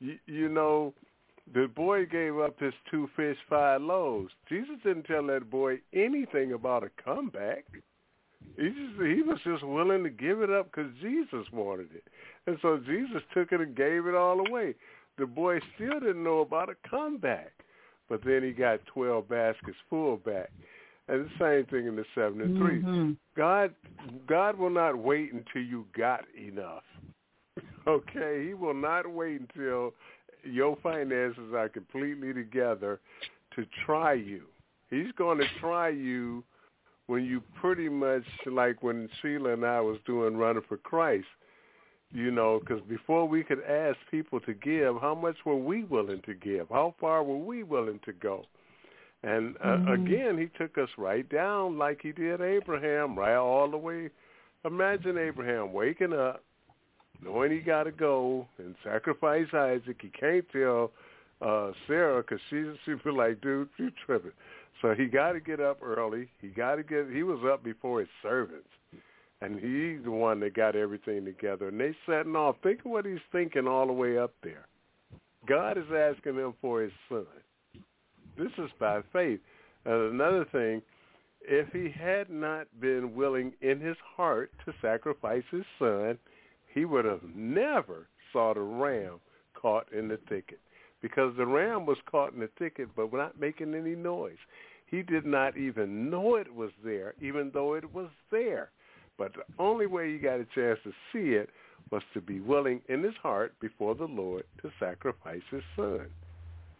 The boy gave up his 2 fish, 5 loaves. Jesus didn't tell that boy anything about a comeback. He was just willing to give it up because Jesus wanted it. And so Jesus took it and gave it all away. The boy still didn't know about a comeback. But then he got 12 baskets full back. And the same thing in the 7 and 3. God will not wait until you got enough. Okay? He will not wait until your finances are completely together to try you. He's going to try you when you pretty much, like when Sheila and I was doing Running for Christ, because before we could ask people to give, how much were we willing to give? How far were we willing to go? And again, He took us right down like He did Abraham, right all the way. Imagine Abraham waking up, knowing he got to go and sacrifice Isaac. He can't tell Sarah because she'd be like, dude, you tripping. So he got to get up early. He was up before his servants. And he's the one that got everything together. And they setting off. Think of what he's thinking all the way up there. God is asking them for His son. This is by faith. Another thing, if he had not been willing in his heart to sacrifice his son, he would have never saw the ram caught in the thicket, because the ram was caught in the thicket but not making any noise. He did not even know it was there, even though it was there. But the only way he got a chance to see it was to be willing in his heart before the Lord to sacrifice his son.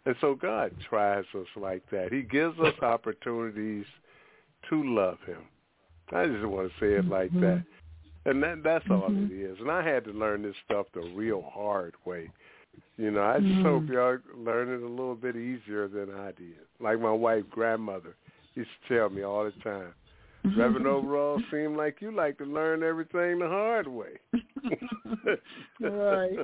And so God tries us like that. He gives us opportunities to love him. I just want to say it like that. And that's all it is. And I had to learn this stuff the real hard way. You know, I just hope y'all learn it a little bit easier than I did. Like my wife's grandmother used to tell me all the time, Reverend Overall, seemed like you like to learn everything the hard way. Right.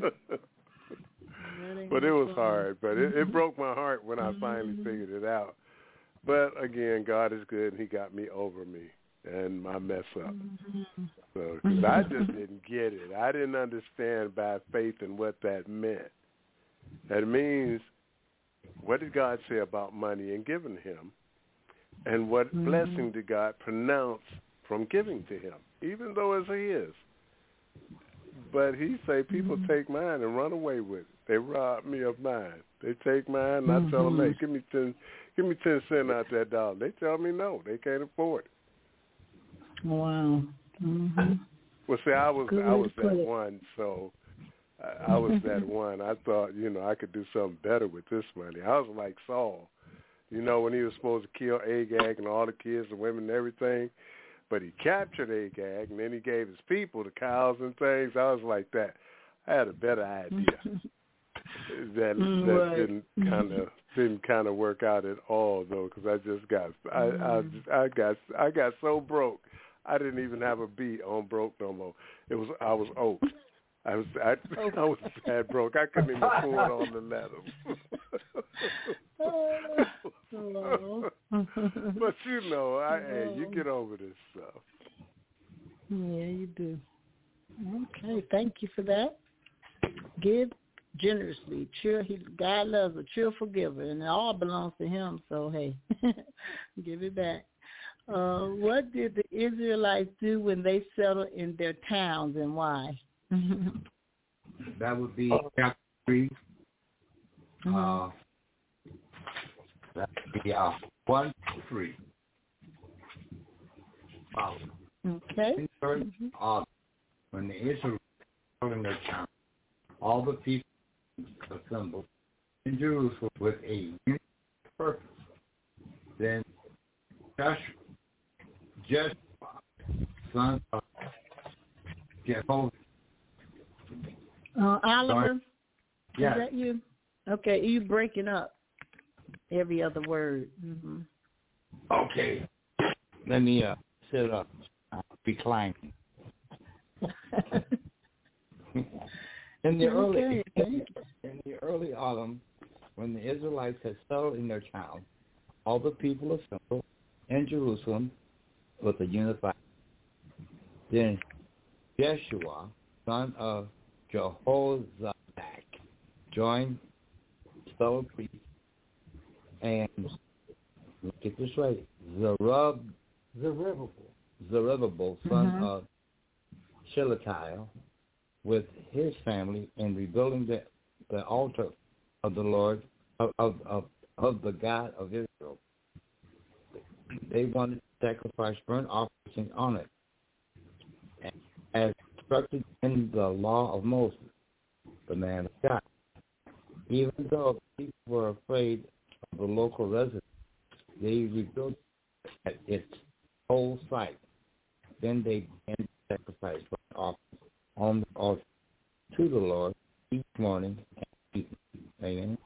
But it was hard. But it broke my heart when I finally figured it out. But again, God is good, and he got me over me and my mess up. So, because I just didn't get it. I didn't understand by faith and what that meant. That means, what did God say about money and giving him? And what blessing did God pronounce from giving to him, even though it's his? But he say, people take mine and run away with it. They rob me of mine. They take mine, and I tell them, hey, give me 10 cents out that dollar. They tell me no, they can't afford it. Wow. Well, see, I was that one, so I was that one. I thought, you know, I could do something better with this money. I was like Saul, you know, when he was supposed to kill Agag and all the kids and women and everything, but he captured Agag, and then he gave his people the cows and things. I was like that. I had a better idea. That didn't kind of work out at all though, because I just got I got so broke I didn't even have a beat on broke no more. I was oak. I was that broke. I couldn't even afford on the letter. But you know, hey, you get over this stuff. Yeah, you do. Okay, thank you for that. Give generously. God loves a cheerful giver, and it all belongs to him. So hey, give it back. What did the Israelites do when they settled in their towns, and why? That would be chapter 3. That would be 1 to 3. Okay. When the Israelites settled in their town, all the people assembled in Jerusalem with a unique purpose. Then Joshua, son of Jehovah. Oliver, yes. Is that you? Okay, you breaking up every other word. Okay. Let me sit up. Recline. In the early autumn, when the Israelites had settled in their town, all the people assembled in Jerusalem with a unified. Then Jeshua, son of Jehozadak, joined fellow priests and, get this right, Zerubbabel, son of Shealtiel, with his family in rebuilding the altar of the Lord, of the God of Israel. They wanted to sacrifice burnt offerings on it, as instructed in the law of Moses, the man of God. Even though people were afraid of the local residents, they rebuilt its whole site. Then they began to sacrifice burnt offerings on the altar to the Lord each morning and evening. Amen.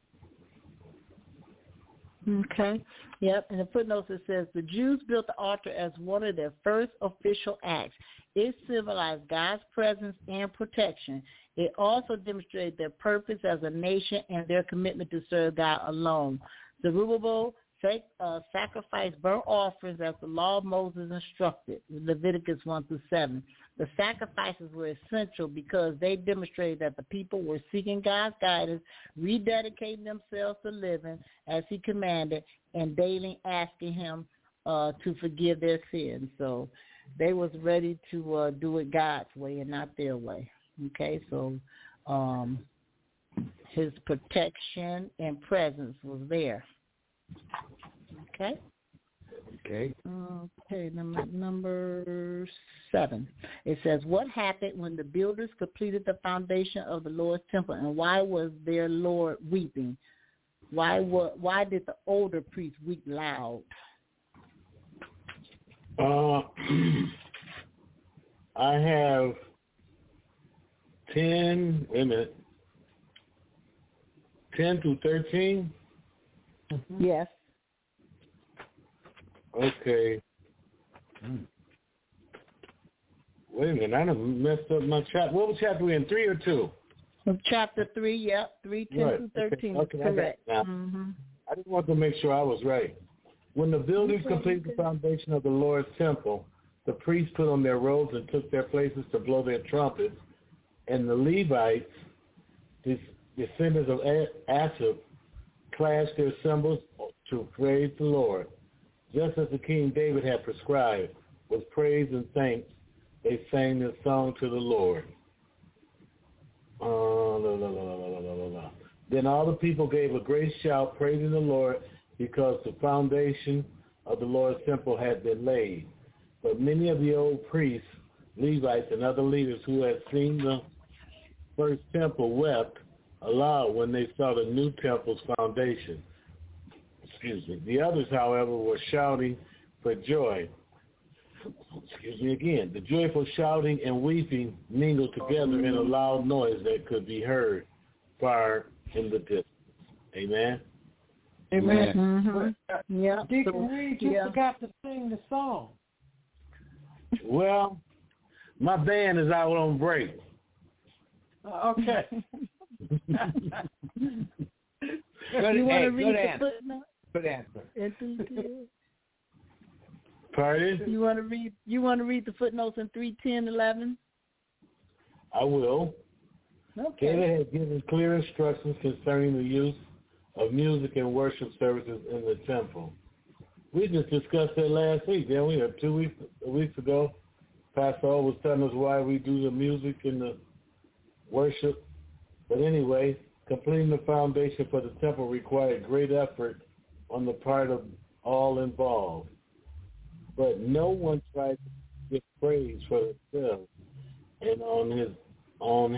Okay. Yep. In the footnotes it says the Jews built the altar as one of their first official acts. It symbolized God's presence and protection. It also demonstrated their purpose as a nation and their commitment to serve God alone. Zerubbabel sacrificed burnt offerings as the law of Moses instructed, Leviticus 1-7. The sacrifices were essential because they demonstrated that the people were seeking God's guidance, rededicating themselves to living as he commanded, and daily asking him to forgive their sins. So they was ready to do it God's way and not their way. Okay, so his protection and presence was there. Okay. Okay. Okay, number 7. It says, what happened when the builders completed the foundation of the Lord's temple, and why was their Lord weeping? Why did the older priests weep loud? I have 10 through 13? Yes. Okay. Wait a minute, I done messed up my chapter. What was chapter we in, 3 or 2? Chapter 3, yep, 3, 10 right. through 13. Okay. Correct. I just want to make sure I was right. When the builders completed the foundation of the Lord's temple, the priests put on their robes and took their places to blow their trumpets, and the Levites, descendants of Asaph, clashed their cymbals to praise the Lord. Just as the King David had prescribed, with praise and thanks, they sang this song to the Lord. Then all the people gave a great shout, praising the Lord, because the foundation of the Lord's temple had been laid. But many of the old priests, Levites, and other leaders who had seen the first temple wept aloud when they saw the new temple's foundation. The others, however, were shouting for joy. The joyful shouting and weeping mingled together in a loud noise that could be heard far in the distance. Amen? Amen. Mm-hmm. Yeah. Deacon Reed, you forgot to sing the song. Well, my band is out on break. Okay. You want to read the footnote? Good answer. Pardon? You want to read the footnotes in 3:10:11? I will. Okay. David had given clear instructions concerning the use of music and worship services in the temple. We just discussed that last week, didn't we? Or 2 weeks ago. Pastor O was telling us why we do the music and the worship. But anyway, completing the foundation for the temple required great effort on the part of all involved. But no one tried to get praise for himself and on his own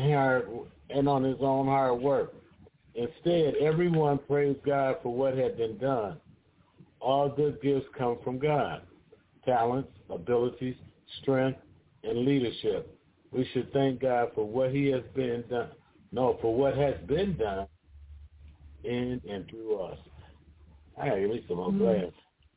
hard work. Instead, everyone praised God for what had been done. All good gifts come from God: talents, abilities, strength, and leadership. We should thank God for what has been done in and through us. I gotta give me some more glass.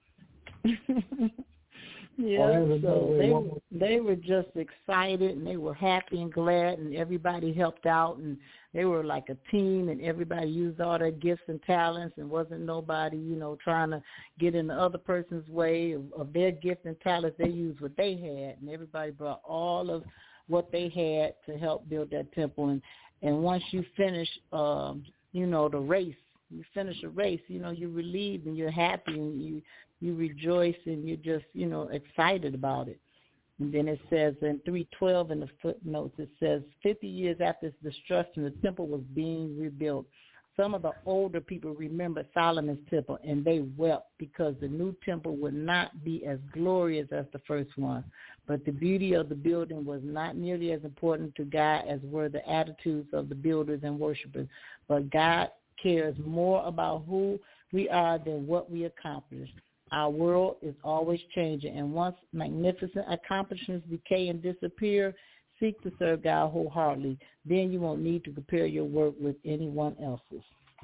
Yeah, so they were just excited, and they were happy and glad, and everybody helped out, and they were like a team, and everybody used all their gifts and talents, and wasn't nobody, trying to get in the other person's way of their gift and talents. They used what they had, and everybody brought all of what they had to help build that temple. And once you finish, the race, you finish a race, you're relieved and you're happy and you rejoice and you're just, excited about it. And then it says in 3:12 in the footnotes, it says 50 years after its destruction, the temple was being rebuilt. Some of the older people remembered Solomon's temple, and they wept because the new temple would not be as glorious as the first one. But the beauty of the building was not nearly as important to God as were the attitudes of the builders and worshipers. But God cares more about who we are than what we accomplish. Our world is always changing, and once magnificent accomplishments decay and disappear, seek to serve God wholeheartedly. Then you won't need to compare your work with anyone else's.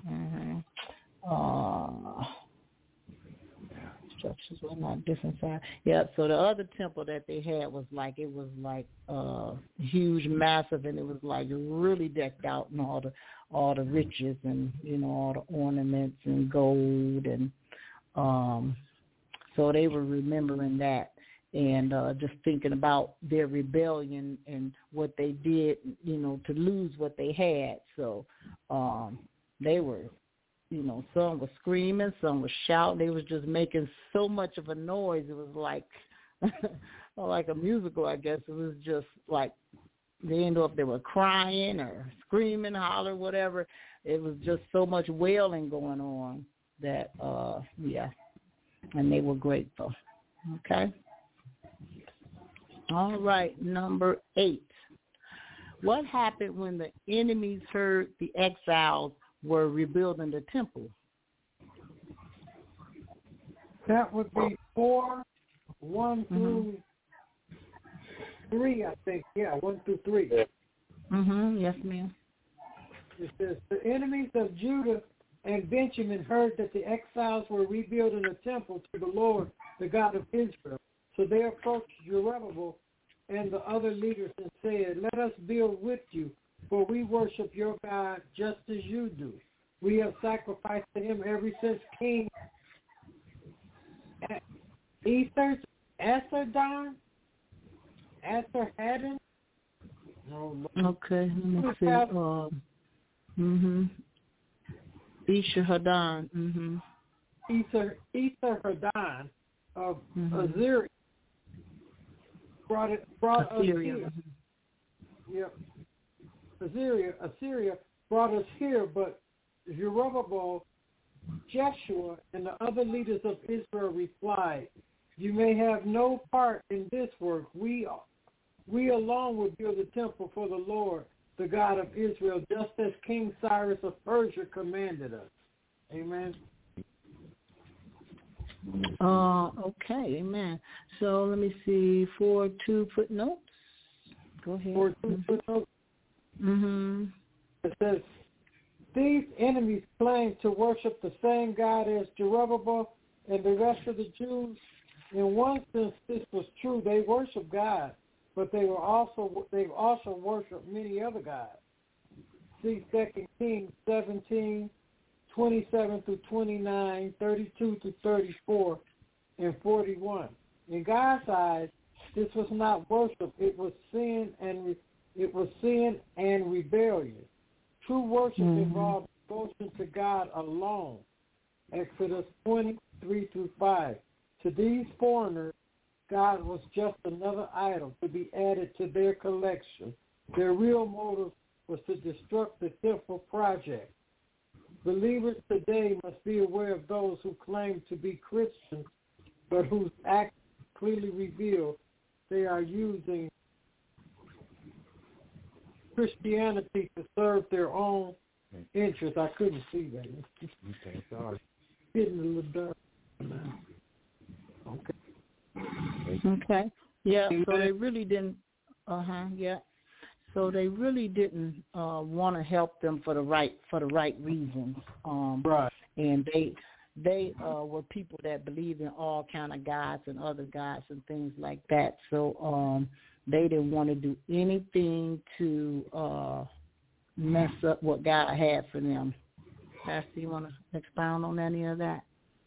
Structures were not different size. Yeah, so the other temple that they had was like huge, massive, and it was like really decked out in all the riches and all the ornaments and gold, and so they were remembering that and just thinking about their rebellion and what they did, to lose what they had. So they were, some were screaming, some were shouting. They was just making so much of a noise. It was like like a musical, I guess. It was just like, they didn't know if they were crying or screaming, holler, whatever. It was just so much wailing going on that, and they were grateful. Okay? All right, number 8. What happened when the enemies heard the exiles were rebuilding the temple? That would be 4, 1 through 3, I think. Yeah, 1 through 3. Yes, ma'am. It says, the enemies of Judah and Benjamin heard that the exiles were rebuilding a temple to the Lord, the God of Israel. So they approached Zerubbabel and the other leaders and said, let us build with you, for we worship your God just as you do. We have sacrificed to him ever since King Esarhaddon? Okay, let me see. Esarhaddon. Esarhaddon of Assyria brought us here. Yep. Assyria brought us here, but Zerubbabel, Jeshua, and the other leaders of Israel replied, you may have no part in this work. We alone will build a temple for the Lord, the God of Israel, just as King Cyrus of Persia commanded us. Amen. Okay, amen. So let me see, 4:2 footnotes. Go ahead. 4:2 footnotes. It says, these enemies claim to worship the same God as Zerubbabel and the rest of the Jews. In one sense, this was true. They worship God, but they also worship many other gods. See 2 Kings 17, 27 through 29, 32 to 34, and 41. In God's eyes, this was not worship; it was sin and rebellion. True worship involved devotion to God alone. Exodus 20:3 through 5. To these foreigners, God was just another idol to be added to their collection. Their real motive was to destruct the temple project. Believers today must be aware of those who claim to be Christians, but whose acts clearly reveal they are using Christianity to serve their own interests. I couldn't see that. Okay, sorry. Getting a little dark now. Okay. Yeah, so they really didn't So they really didn't want to help them for the right reasons. Right. And they were people that believed in all kind of gods and other gods and things like that. So they didn't want to do anything to mess up what God had for them. Pastor, you want to expound on any of that?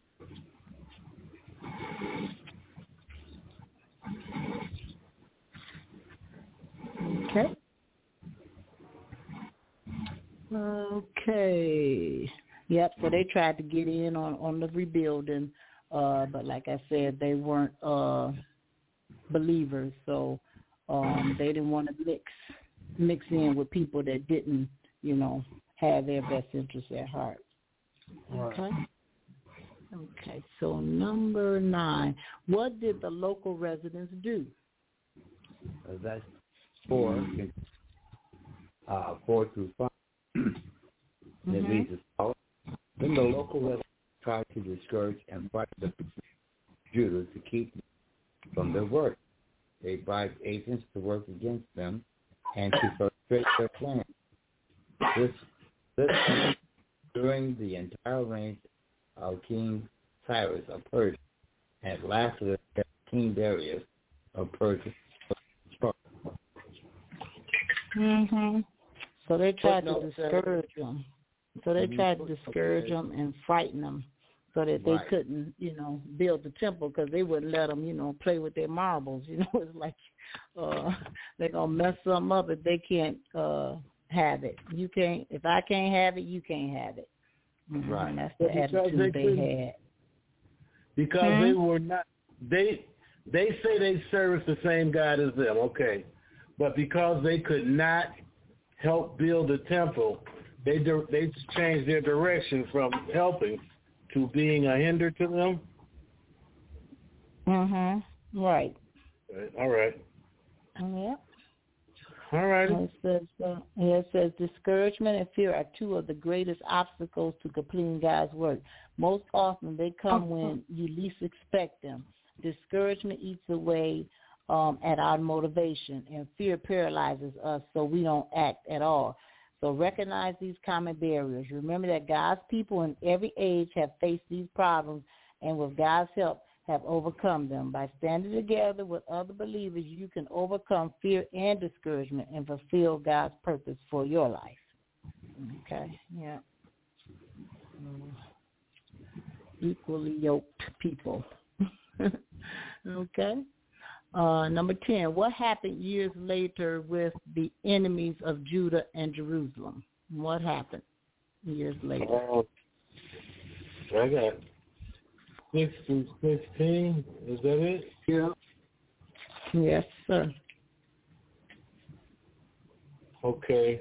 Okay. Yep, so they tried to get in on the rebuilding, but like I said, they weren't believers, so they didn't want to mix in with people that didn't, have their best interests at heart. Okay. Okay, so number 9. What did the local residents do? That's 4 through 5. That leads us out. Then the local residents tried to discourage and fight the Judah to keep them from their work. They bribed agents to work against them and to frustrate their plans. This during the entire reign of King Cyrus of Persia, and lastly King Darius of Persia. So they tried to discourage them. So they tried to discourage them and frighten them so that they couldn't, build the temple, because they wouldn't let them, play with their marbles. It's like they're going to mess something up if they can't have it. You can't. If I can't have it, you can't have it. Right. And that's the attitude they had. Because they were not, they say they service the same God as them, okay. But because they could not help build the temple, they changed their direction from helping to being a hinder to them. Right. All right. Yep. All right. It says discouragement and fear are two of the greatest obstacles to completing God's work. Most often they come when you least expect them. Discouragement eats away at our motivation, and fear paralyzes us so we don't act at all. So recognize these common barriers. Remember that God's people in every age have faced these problems, and with God's help have overcome them. By standing together with other believers, you can overcome fear and discouragement and fulfill God's purpose for your life. Okay, yeah. Equally yoked people. Okay. Number 10, what happened years later with the enemies of Judah and Jerusalem? What happened years later? I got 6 through 16. Is that it? Yeah. Yes, sir. Okay.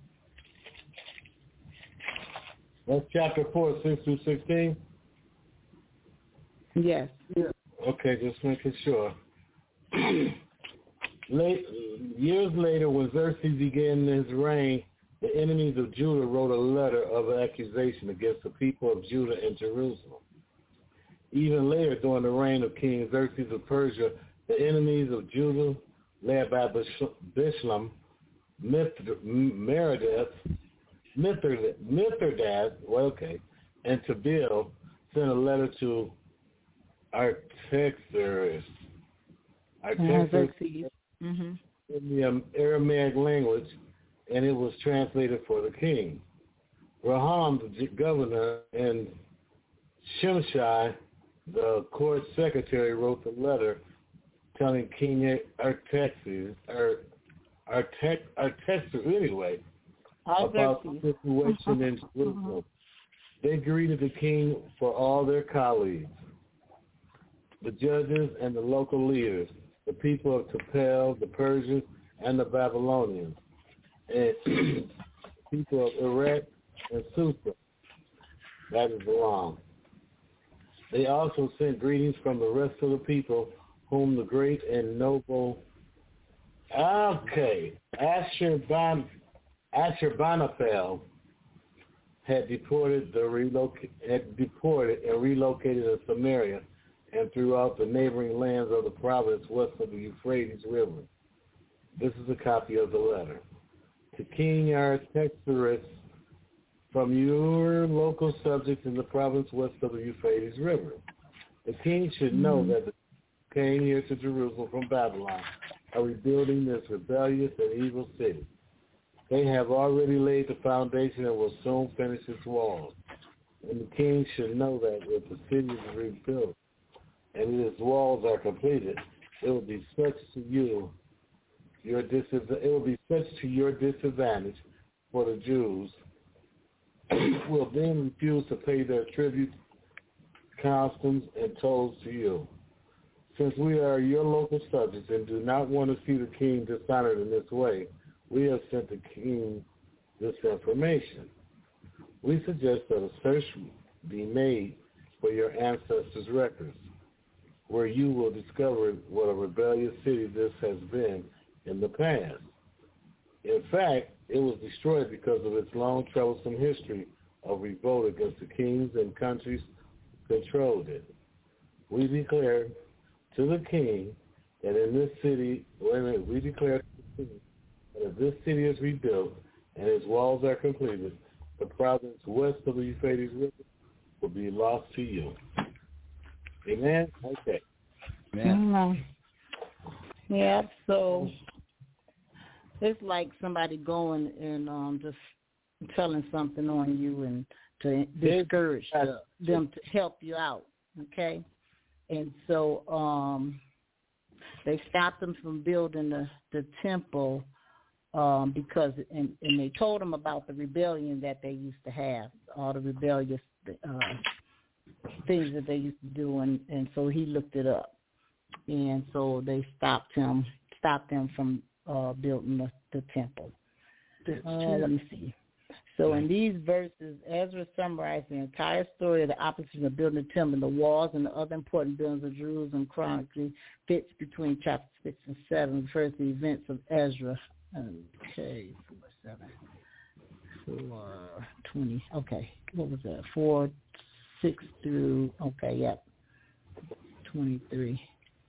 That's chapter 4, 6 through 16? Yes. Yeah. Okay, just making sure. Years later, when Xerxes began his reign, the enemies of Judah wrote a letter of accusation against the people of Judah and Jerusalem. Even later, during the reign of King Xerxes of Persia, the enemies of Judah, led by Bishlam, Mithridates, and Tabeel, sent a letter to Artaxerxes in the Aramaic language, and it was translated for the king. Raham, the governor, and Shimshai, the court secretary, wrote the letter telling King Artaxerxes about the situation in Jerusalem. They greeted the king for all their colleagues, the judges and the local leaders, the people of Topel, the Persians, and the Babylonians, and people of Iraq and Susa, that is Aram. They also sent greetings from the rest of the people whom the great and noble Ashurbanipal had deported and relocated in Samaria and throughout the neighboring lands of the province west of the Euphrates River. This is a copy of the letter. To King Artaxerxes, from your local subjects in the province west of the Euphrates River. The king should know that the came here to Jerusalem from Babylon are rebuilding this rebellious and evil city. They have already laid the foundation and will soon finish its walls. And the king should know that if the city is rebuilt and its walls are completed, it will be such to your disadvantage for the Jews will then refuse to pay their tribute, customs, and tolls to you. Since we are your local subjects and do not want to see the king dishonored in this way, we have sent the king this information. We suggest that a search be made for your ancestors' records, where you will discover what a rebellious city this has been in the past. In fact, it was destroyed because of its long, troublesome history of revolt against the kings and countries who controlled it. We declare to the king that in this city, that if this city is rebuilt and its walls are completed, the province west of the Euphrates River will be lost to you. Amen? Okay. Amen. Yeah, so it's like somebody going and just telling something on you and to discourage them to help you out, okay? And so they stopped them from building the temple because and they told them about the rebellion that they used to have, all the rebellious things that they used to do, and so he looked it up. And so they stopped them from building the temple. Let me see. So in these verses, Ezra summarized the entire story of the opposition of building the temple, the walls, and the other important buildings of Jerusalem chronically fits between chapters 6 and 7, refers to the events of Ezra Okay, 4:20. Okay, what was that? 4:6 through. Okay, yep. 23.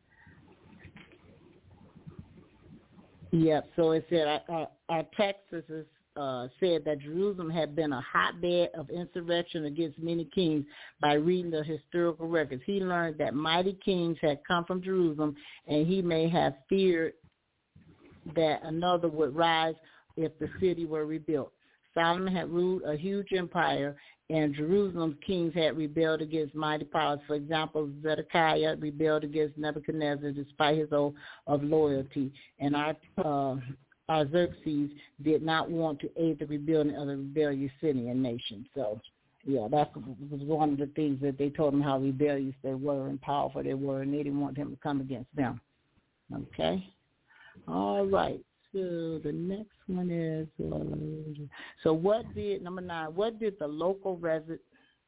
Yep. So it said our text said that Jerusalem had been a hotbed of insurrection against many kings. By reading the historical records, he learned that mighty kings had come from Jerusalem, and he may have feared that another would rise if the city were rebuilt. Solomon had ruled a huge empire, and Jerusalem's kings had rebelled against mighty powers. For example, Zedekiah rebelled against Nebuchadnezzar despite his oath of loyalty, and Artaxerxes did not want to aid the rebuilding of the rebellious city and nation. So, yeah, that was one of the things that they told him, how rebellious they were and powerful they were, and they didn't want him to come against them. Okay? All right. So the next one is, so what did, number 9, what did the local resident,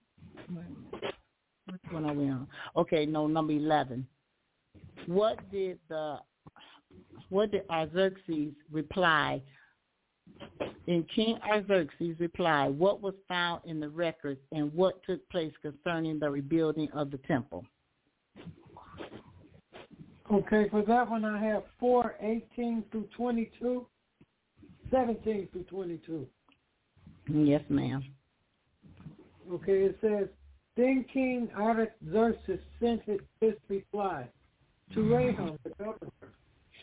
which one are we on? Okay, no, number 11. What did Artaxerxes reply? In King Artaxerxes' reply, what was found in the records and what took place concerning the rebuilding of the temple? Okay, for that one I have 4:18 through 22, 17 through 22. Yes, ma'am. Okay, it says, then King Artaxerxes sent this reply to Rahab, the governor,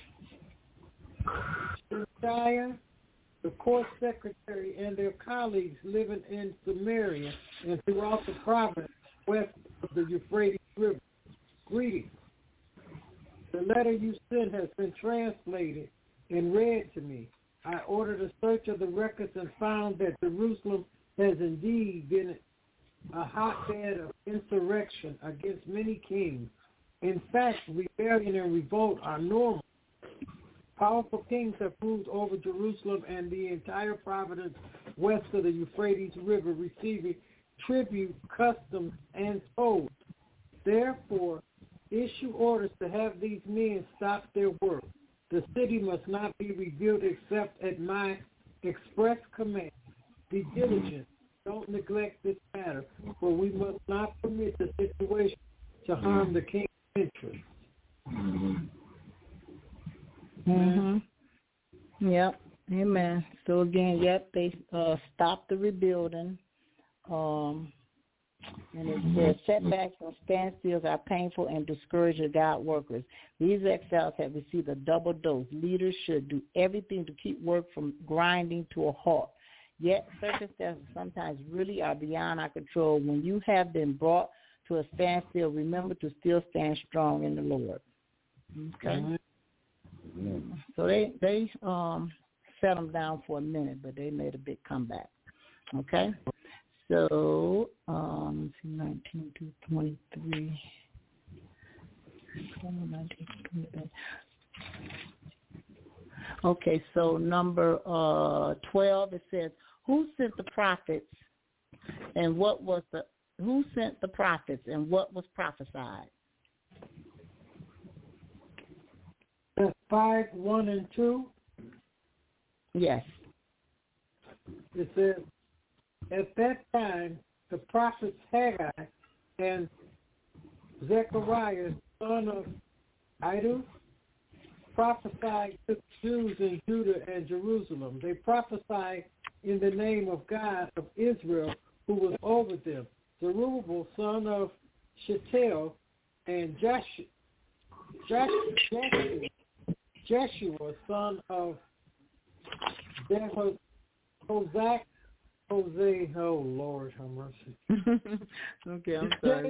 Shemaiah, the court secretary, and their colleagues living in Samaria and throughout the province west of the Euphrates River. Greetings. The letter you sent has been translated and read to me. I ordered a search of the records and found that Jerusalem has indeed been a hotbed of insurrection against many kings. In fact, rebellion and revolt are normal. Powerful kings have ruled over Jerusalem and the entire province west of the Euphrates River, receiving tribute, customs, and tolls. Therefore, issue orders to have these men stop their work. The city must not be rebuilt except at my express command. Be diligent. Don't neglect this matter, for we must not permit the situation to harm the king's interests. Mm-hmm. Yep. Amen. So again, yep, they stopped the rebuilding. And it says, setbacks and standstills are painful and discourage the God workers. These exiles have received a double dose. Leaders should do everything to keep work from grinding to a halt. Yet circumstances sometimes really are beyond our control. When you have been brought to a standstill, remember to still stand strong in the Lord. Okay? Mm-hmm. So they set them down for a minute, but they made a big comeback. Okay? So, 19 to 23. 19 to 23. Okay, so number 12, it says, who sent the prophets and what was who sent the prophets and what was prophesied? That's 5, 1, and 2? Yes. It says, at that time, the prophets Haggai and Zechariah, son of Iddo, prophesied to the Jews in Judah and Jerusalem. They prophesied in the name of God of Israel, who was over them. Zerubbabel, son of Shealtiel, and Jeshua, son of Hosea. Oh Lord, have mercy. Okay, I'm sorry.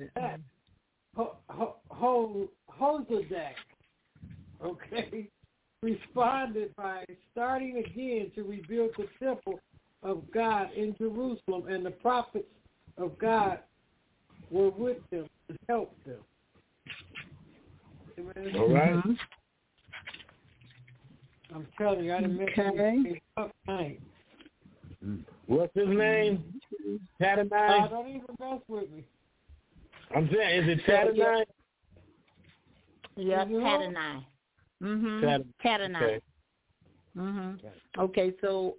Hosadak, okay, responded by starting again to rebuild the temple of God in Jerusalem, and the prophets of God were with them to help them. Amen. All right. Mm-hmm. I'm telling you, I didn't mention up night. What's his name? Tadonai? Don't even mess with me. I'm saying, is it Tadonai? Yeah, Tadonai. Mm-hmm. Tadonai. Okay. Okay, so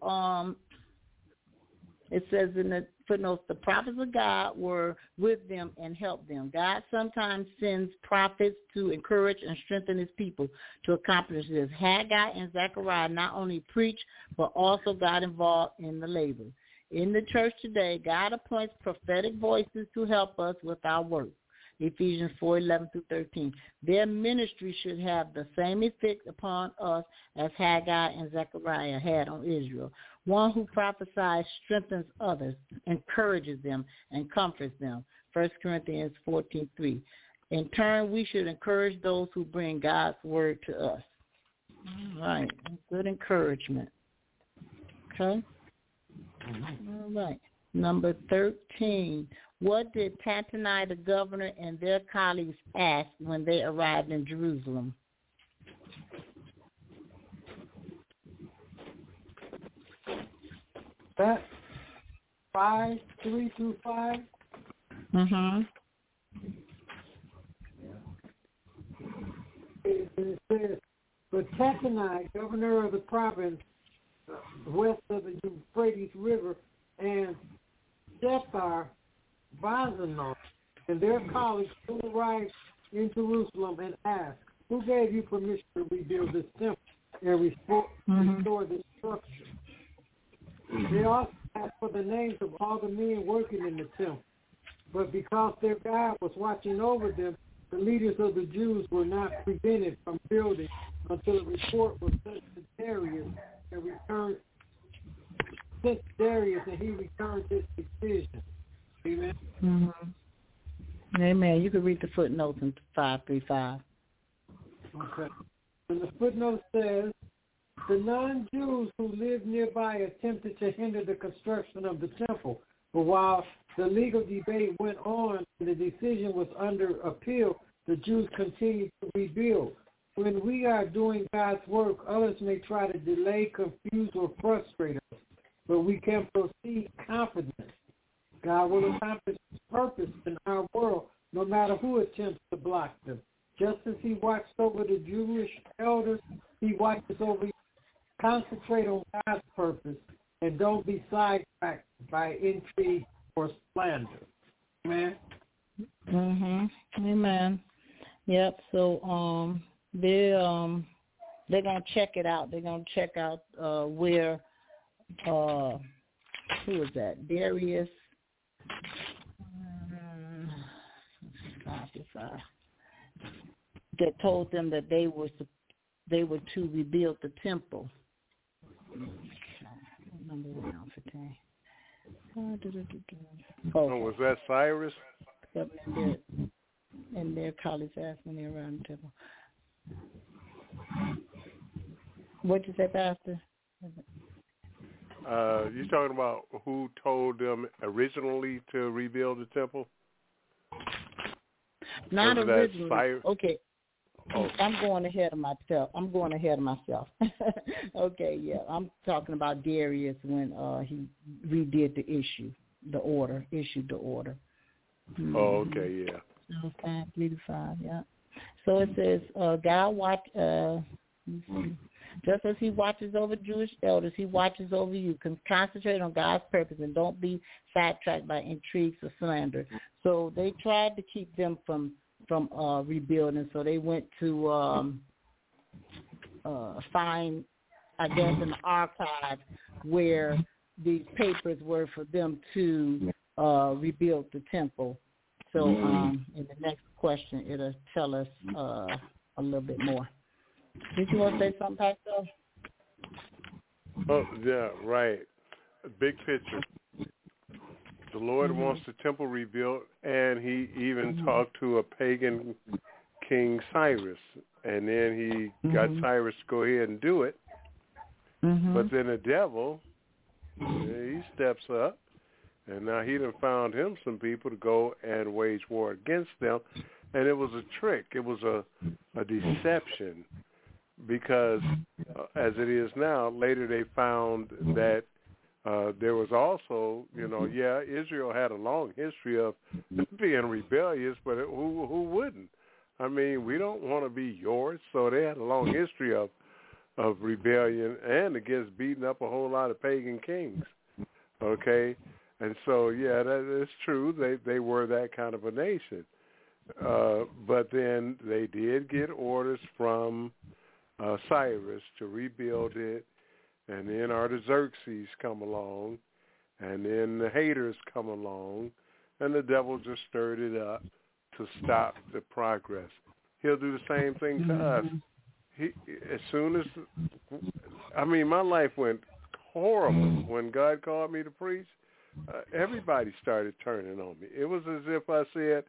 it says in the footnotes, the prophets of God were with them and helped them. God sometimes sends prophets to encourage and strengthen his people to accomplish this. Haggai and Zechariah not only preached, but also got involved in the labor. In the church today, God appoints prophetic voices to help us with our work. Ephesians 4:11-13. Their ministry should have the same effect upon us as Haggai and Zechariah had on Israel. One who prophesies strengthens others, encourages them, and comforts them. 1 Corinthians 14:3. In turn, we should encourage those who bring God's word to us. All right. Good encouragement. Okay. All right. Number 13. What did Tattenai, the governor, and their colleagues ask when they arrived in Jerusalem? That 5:3-5. It says, but Tattenai, governor of the province west of the Euphrates River, and Shethar Bazanah and their colleagues who arrived in Jerusalem and asked, who gave you permission to rebuild this temple and restore this structure? They also asked for the names of all the men working in the temple. But because their God was watching over them, the leaders of the Jews were not prevented from building until a report was sent to Darius and he returned his decision. Amen. Amen. You can read the footnotes in 5:3-5. Okay. And the footnote says, the non-Jews who lived nearby attempted to hinder the construction of the temple, but while the legal debate went on and the decision was under appeal, the Jews continued to rebuild. When we are doing God's work, others may try to delay, confuse, or frustrate us, but we can proceed confident. God will accomplish his purpose in our world, no matter who attempts to block them. Just as he watched over the Jewish elders, he watches over you. Concentrate on God's purpose and don't be sidetracked by intrigue or slander. Amen. Amen. Yep. So they're gonna check it out. They're gonna check out where who is that? Darius. That told them that they were to rebuild the temple. Was that Cyrus? And their colleagues asked when they were around the temple. What'd you say, Pastor? You talking about who told them originally to rebuild the temple? Not originally. Cyrus? Okay. Oh. I'm going ahead of myself. Okay, yeah. I'm talking about Darius when he redid the issued the order. Oh, okay, yeah. So 5:3-5, yeah. So it says, God watch. Just as he watches over Jewish elders, he watches over you. Concentrate on God's purpose and don't be sidetracked by intrigues or slander. So they tried to keep them from rebuilding. So they went to find, I guess, in the archive where these papers were for them to rebuild the temple. So in the next question, it'll tell us a little bit more. Did you want to say something, Pastor? Oh, yeah, right. Big picture. The Lord wants the temple rebuilt, and he even talked to a pagan King Cyrus, and then he got Cyrus to go ahead and do it. But then the devil, he steps up, and now he done found him some people to go and wage war against them, and it was a trick. It was a deception. Because as it is now, later they found that there was also, Israel had a long history of being rebellious, but who wouldn't? I mean, we don't want to be yours. So they had a long history of of rebellion and against beating up a whole lot of pagan kings. Okay? And so, yeah, that is true. They were that kind of a nation. But then they did get orders from Cyrus to rebuild it, and then Artaxerxes come along, and then the haters come along, and the devil just stirred it up to stop the progress. He'll do the same thing to us. My life went horrible when God called me to preach. Everybody started turning on me. It was as if I said,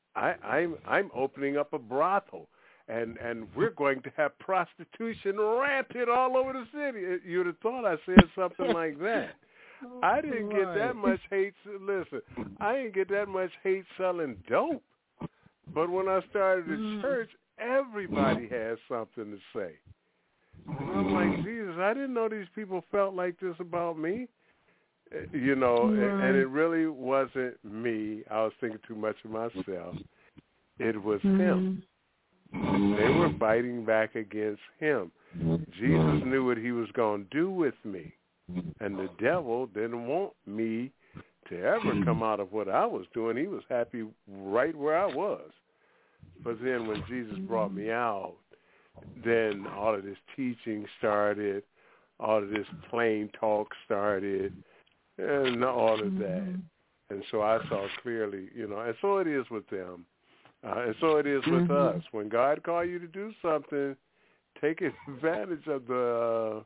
I'm opening up a brothel, and we're going to have prostitution rampant all over the city. You'd have thought I said something like that. I didn't get that much hate. Listen, I didn't get that much hate selling dope. But when I started the church, everybody had something to say. And I'm like, Jesus, I didn't know these people felt like this about me. You know, and it really wasn't me. I was thinking too much of myself. It was him. They were fighting back against him. Jesus knew what he was going to do with me. And the devil didn't want me to ever come out of what I was doing. He was happy right where I was. But then when Jesus brought me out, then all of this teaching started, all of this plain talk started, and all of that. And so I saw clearly, you know, and so it is with them. And so it is with us. When God calls you to do something, take advantage of the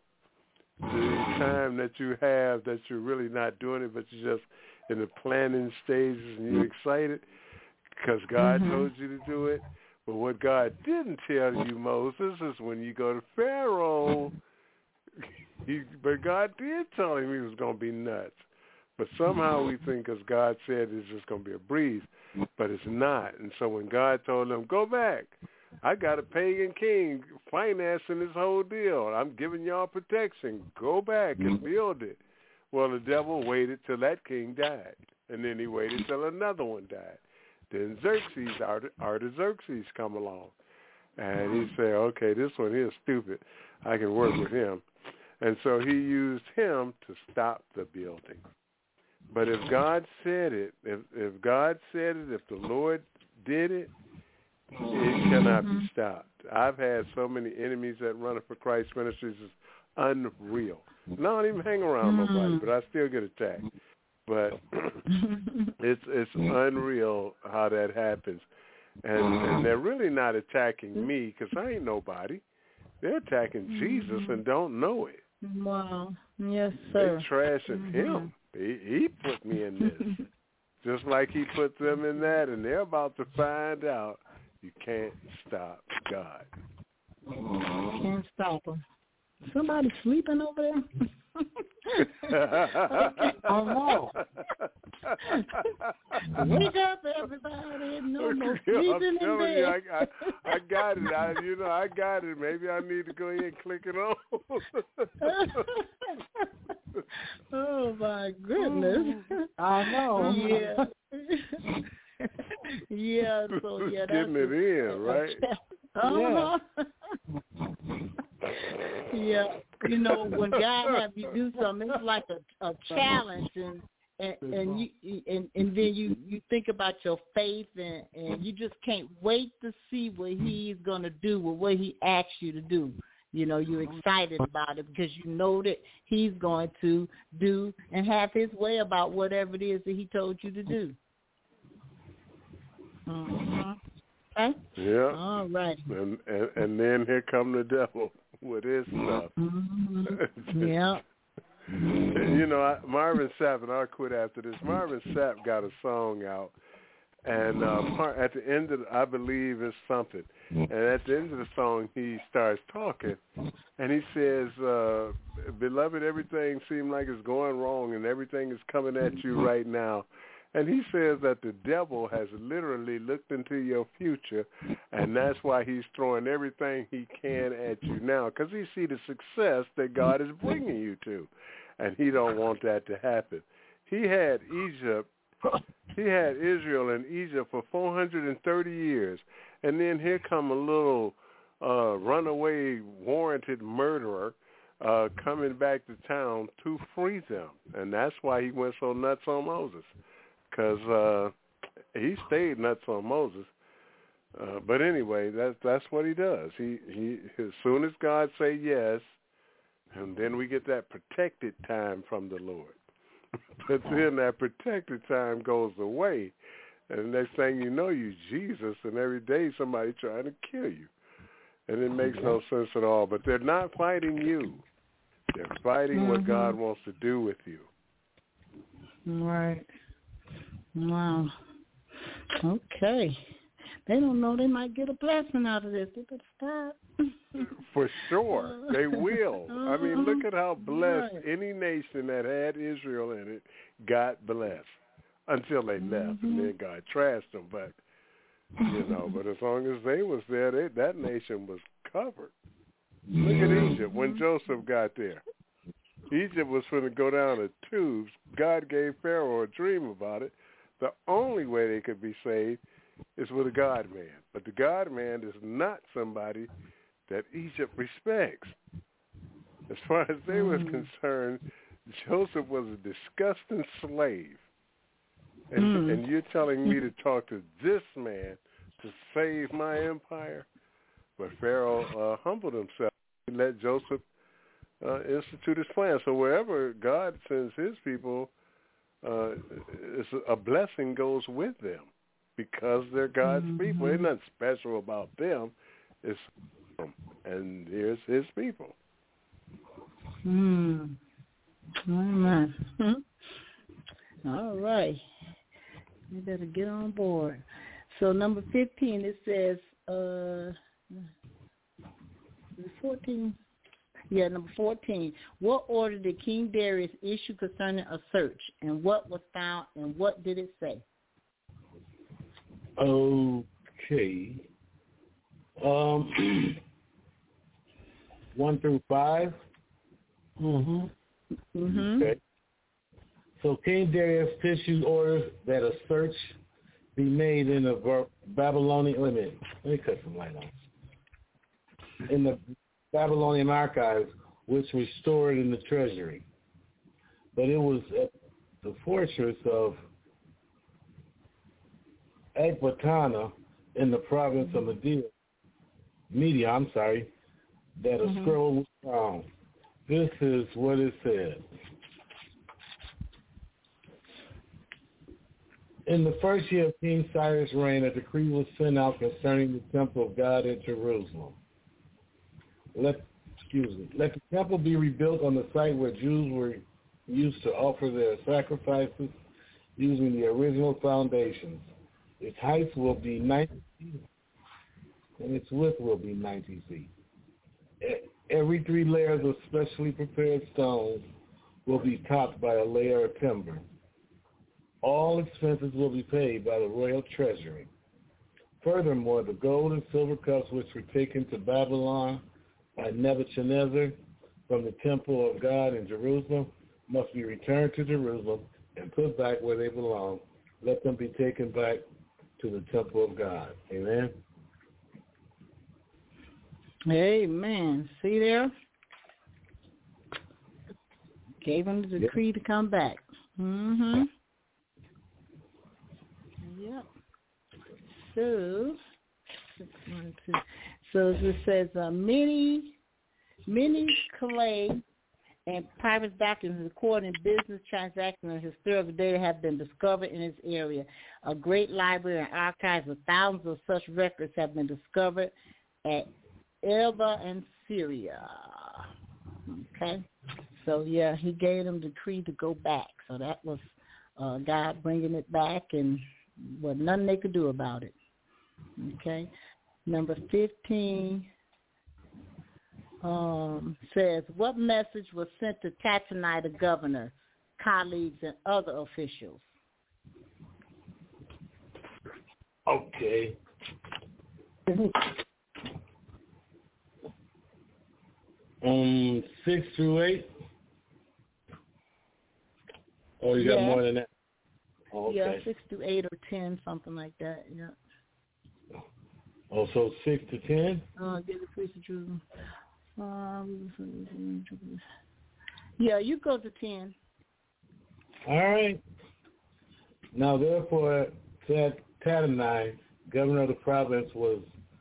time that you have that you're really not doing it, but you're just in the planning stages and you're excited because God told you to do it. But what God didn't tell you, Moses, is when you go to Pharaoh, but God did tell him he was going to be nuts. But somehow we think because God said it's just going to be a breeze, but it's not. And so when God told him, go back, I got a pagan king financing this whole deal. I'm giving y'all protection. Go back and build it. Well, the devil waited till that king died, and then he waited till another one died. Then Artaxerxes come along, and he said, okay, this one here is stupid. I can work with him. And so he used him to stop the building. But if God said it, if God said it, if the Lord did it, it cannot be stopped. I've had so many enemies that Running for Christ Ministries is unreal. I don't even hang around nobody, but I still get attacked. But it's unreal how that happens. And they're really not attacking me because I ain't nobody. They're attacking Jesus and don't know it. Wow. Yes, sir. They trashing him. He put me in this. Just like he put them in that, and they're about to find out you can't stop God. Can't stop him. Somebody sleeping over there? Oh, no. Wake up, everybody. No more sleeping in bed. You, I got it. I got it. Maybe I need to go ahead and click it on. Oh, my goodness. I know. Yeah. Yeah, so yeah, that's getting it in, right? Yeah. Yeah, you know, when God have you do something, it's like a challenge, and then you think about your faith, and you just can't wait to see what He's gonna do with what He asked you to do. You know, you're excited about it because you know that He's going to do and have His way about whatever it is that He told you to do. Okay? Yeah. All right. And then here come the devil with his stuff. Yeah. You know, Marvin Sapp, and I'll quit after this. Marvin Sapp got a song out, and at the end of I believe it's something. And at the end of the song, he starts talking, and he says, "Beloved, everything seems like it's going wrong, and everything is coming at you right now." And he says that the devil has literally looked into your future, and that's why he's throwing everything he can at you now, because he see the success that God is bringing you to, and he don't want that to happen. He had Israel in Egypt for 430 years, and then here come a little runaway warranted murderer coming back to town to free them. And that's why he went so nuts on Moses, because he stayed nuts on Moses. But anyway, that's what he does. He as soon as God say yes, and then we get that protected time from the Lord. But then that protected time goes away, and the next thing you know, you Jesus, and every day somebody trying to kill you. And it makes no sense at all. But they're not fighting you. They're fighting what God wants to do with you. Right. Wow. Okay. They don't know they might get a blessing out of this. They better stop. For sure. They will. I mean, look at how blessed any nation that had Israel in it got blessed until they left, and then God trashed them. But, but as long as they was there, that nation was covered. Look at Egypt when Joseph got there. Egypt was going to go down the tubes. God gave Pharaoh a dream about it. The only way they could be saved is with a God-man. But the God-man is not somebody that Egypt respects. As far as they were concerned, Joseph was a disgusting slave. And you're telling me to talk to this man to save my empire? But Pharaoh humbled himself. He let Joseph institute his plan. So wherever God sends his people, a blessing goes with them because they're God's people. There's nothing special about them. It's and here's his people. Amen. All right. You better get on board. So number 15, it says 14. Yeah, number 14. What order did King Darius issue concerning a search, and what was found, and what did it say? Okay. 1 through 5. Okay. So King Darius issued orders that a search be made in the Babylonian. Let me cut some light on. In the Babylonian archives, which were stored in the treasury. But it was at the fortress of Ecbatana in the province of Media, that a scroll was found. This is what it said. In the first year of King Cyrus' reign, a decree was sent out concerning the temple of God at Jerusalem. Let the temple be rebuilt on the site where Jews were used to offer their sacrifices using the original foundations. Its height will be 90 feet, and its width will be 90 feet. Every 3 layers of specially prepared stones will be topped by a layer of timber. All expenses will be paid by the royal treasury. Furthermore, the gold and silver cups which were taken to Babylon by Nebuchadnezzar from the temple of God in Jerusalem must be returned to Jerusalem and put back where they belong. Let them be taken back to the temple of God. Amen. Amen. See there? Gave him the decree to come back. Yep. So it says many clay and private documents recording business transactions and historical data have been discovered in this area. A great library and archives of thousands of such records have been discovered at Elba and Syria. Okay. So, yeah, he gave them the decree to go back. So that was God bringing it back, and nothing they could do about it. Okay. Number 15 says, what message was sent to Tattenai, the governor, colleagues, and other officials? Okay. 6 through 8? Oh, you got more than that? Oh, okay. Yeah, 6 to 8 or 10, something like that. Yeah. Also 6 to 10? Get the priest of Jerusalem. Yeah, you go to 10. All right. Now, therefore, Tatanai, governor of the province, was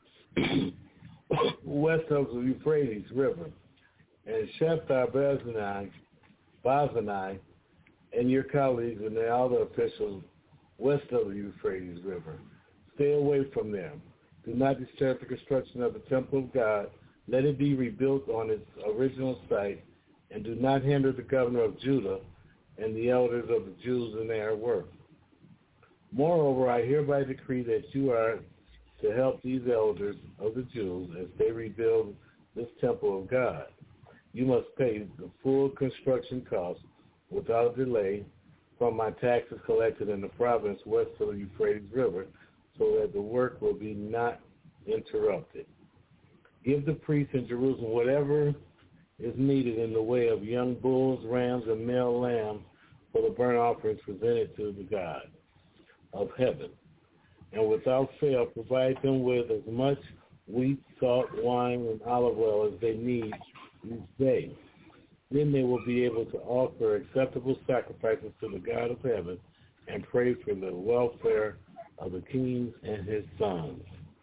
west of the Euphrates River, and Shethar Bazanai, and your colleagues and the other officials west of the Euphrates River. Stay away from them. Do not disturb the construction of the temple of God. Let it be rebuilt on its original site, and do not hinder the governor of Judah and the elders of the Jews in their work. Moreover, I hereby decree that you are to help these elders of the Jews as they rebuild this temple of God. You must pay the full construction cost without delay from my taxes collected in the province west of the Euphrates River, so that the work will be not interrupted. Give the priests in Jerusalem whatever is needed in the way of young bulls, rams, and male lambs for the burnt offerings presented to the God of heaven. And without fail, provide them with as much wheat, salt, wine, and olive oil as they need each day. Then they will be able to offer acceptable sacrifices to the God of heaven and pray for the welfare of the king and his sons.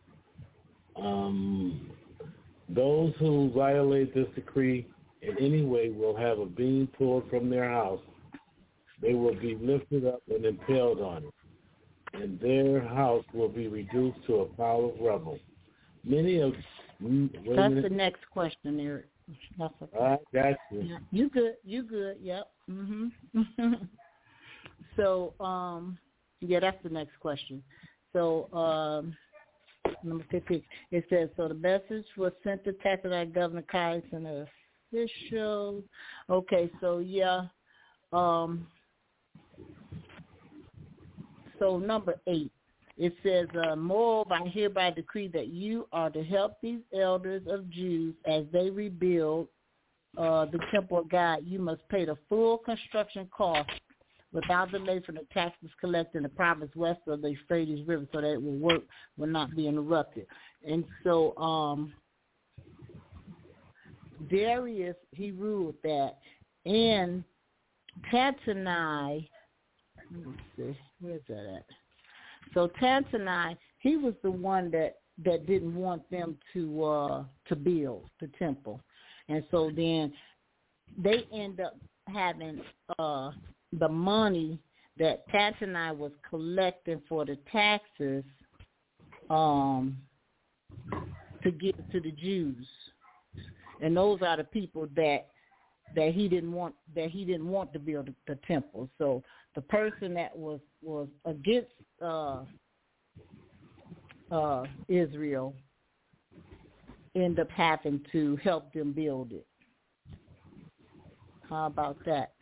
Those who violate this decree in any way will have a beam pulled from their house. They will be lifted up and impaled on it, and their house will be reduced to a pile of rubble. That's the next question, Eric. That's okay. I got you. Yeah. You good. Yep. So, that's the next question. So, number 15, it says, so the message was sent to Tatanai, Governor Caius, and the officials. Okay, so, so number 8, it says, moreover, I hereby decree that you are to help these elders of Jews as they rebuild the temple of God. You must pay the full construction cost without delay from the taxes collected in the province west of the Euphrates River, so that work will not be interrupted. And so Darius, he ruled that, and Tatanai, let me see, where's that at? So Tatanai, he was the one that didn't want them to build the temple. And so then they end up having the money that Tatanai was collecting for the taxes to give to the Jews, and those are the people that he didn't want to build the temple. So the person that was against Israel ended up having to help them build it. How about that?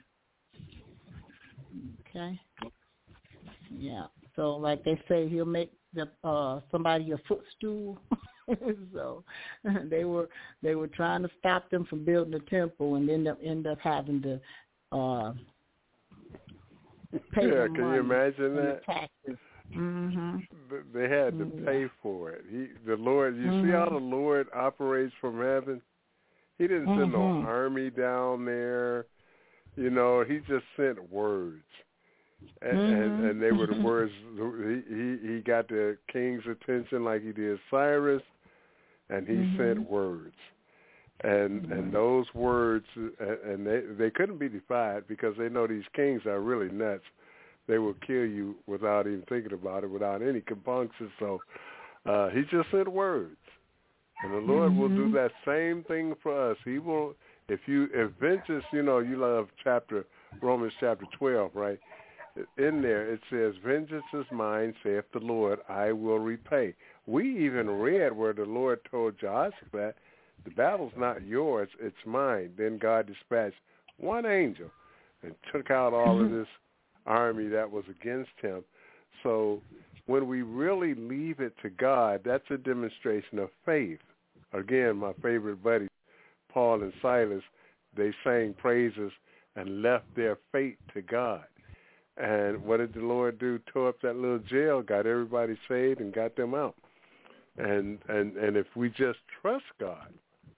Okay. Yeah. So like they say, he'll make somebody a footstool. So they were trying to stop them from building the temple, and end up having to pay them money. Can you imagine that? Taxes. Mm-hmm. They had to pay for it. The Lord, you see how the Lord operates from heaven? He didn't send no army down there. You know, he just sent words. And they were the words. He got the king's attention like he did Cyrus, and he sent words. And those words, and they couldn't be defied, because they know these kings are really nuts. They will kill you without even thinking about it, without any compunctions. So he just sent words. And the Lord will do that same thing for us. He will, if vengeance, you love Romans chapter 12, right? In there it says, vengeance is mine, saith the Lord, I will repay. We even read where the Lord told Jehoshaphat, the battle's not yours, it's mine. Then God dispatched one angel and took out all of this army that was against him. So when we really leave it to God, that's a demonstration of faith. Again, my favorite buddies, Paul and Silas, they sang praises and left their fate to God. And what did the Lord do? Tore up that little jail, got everybody saved, and got them out. And if we just trust God,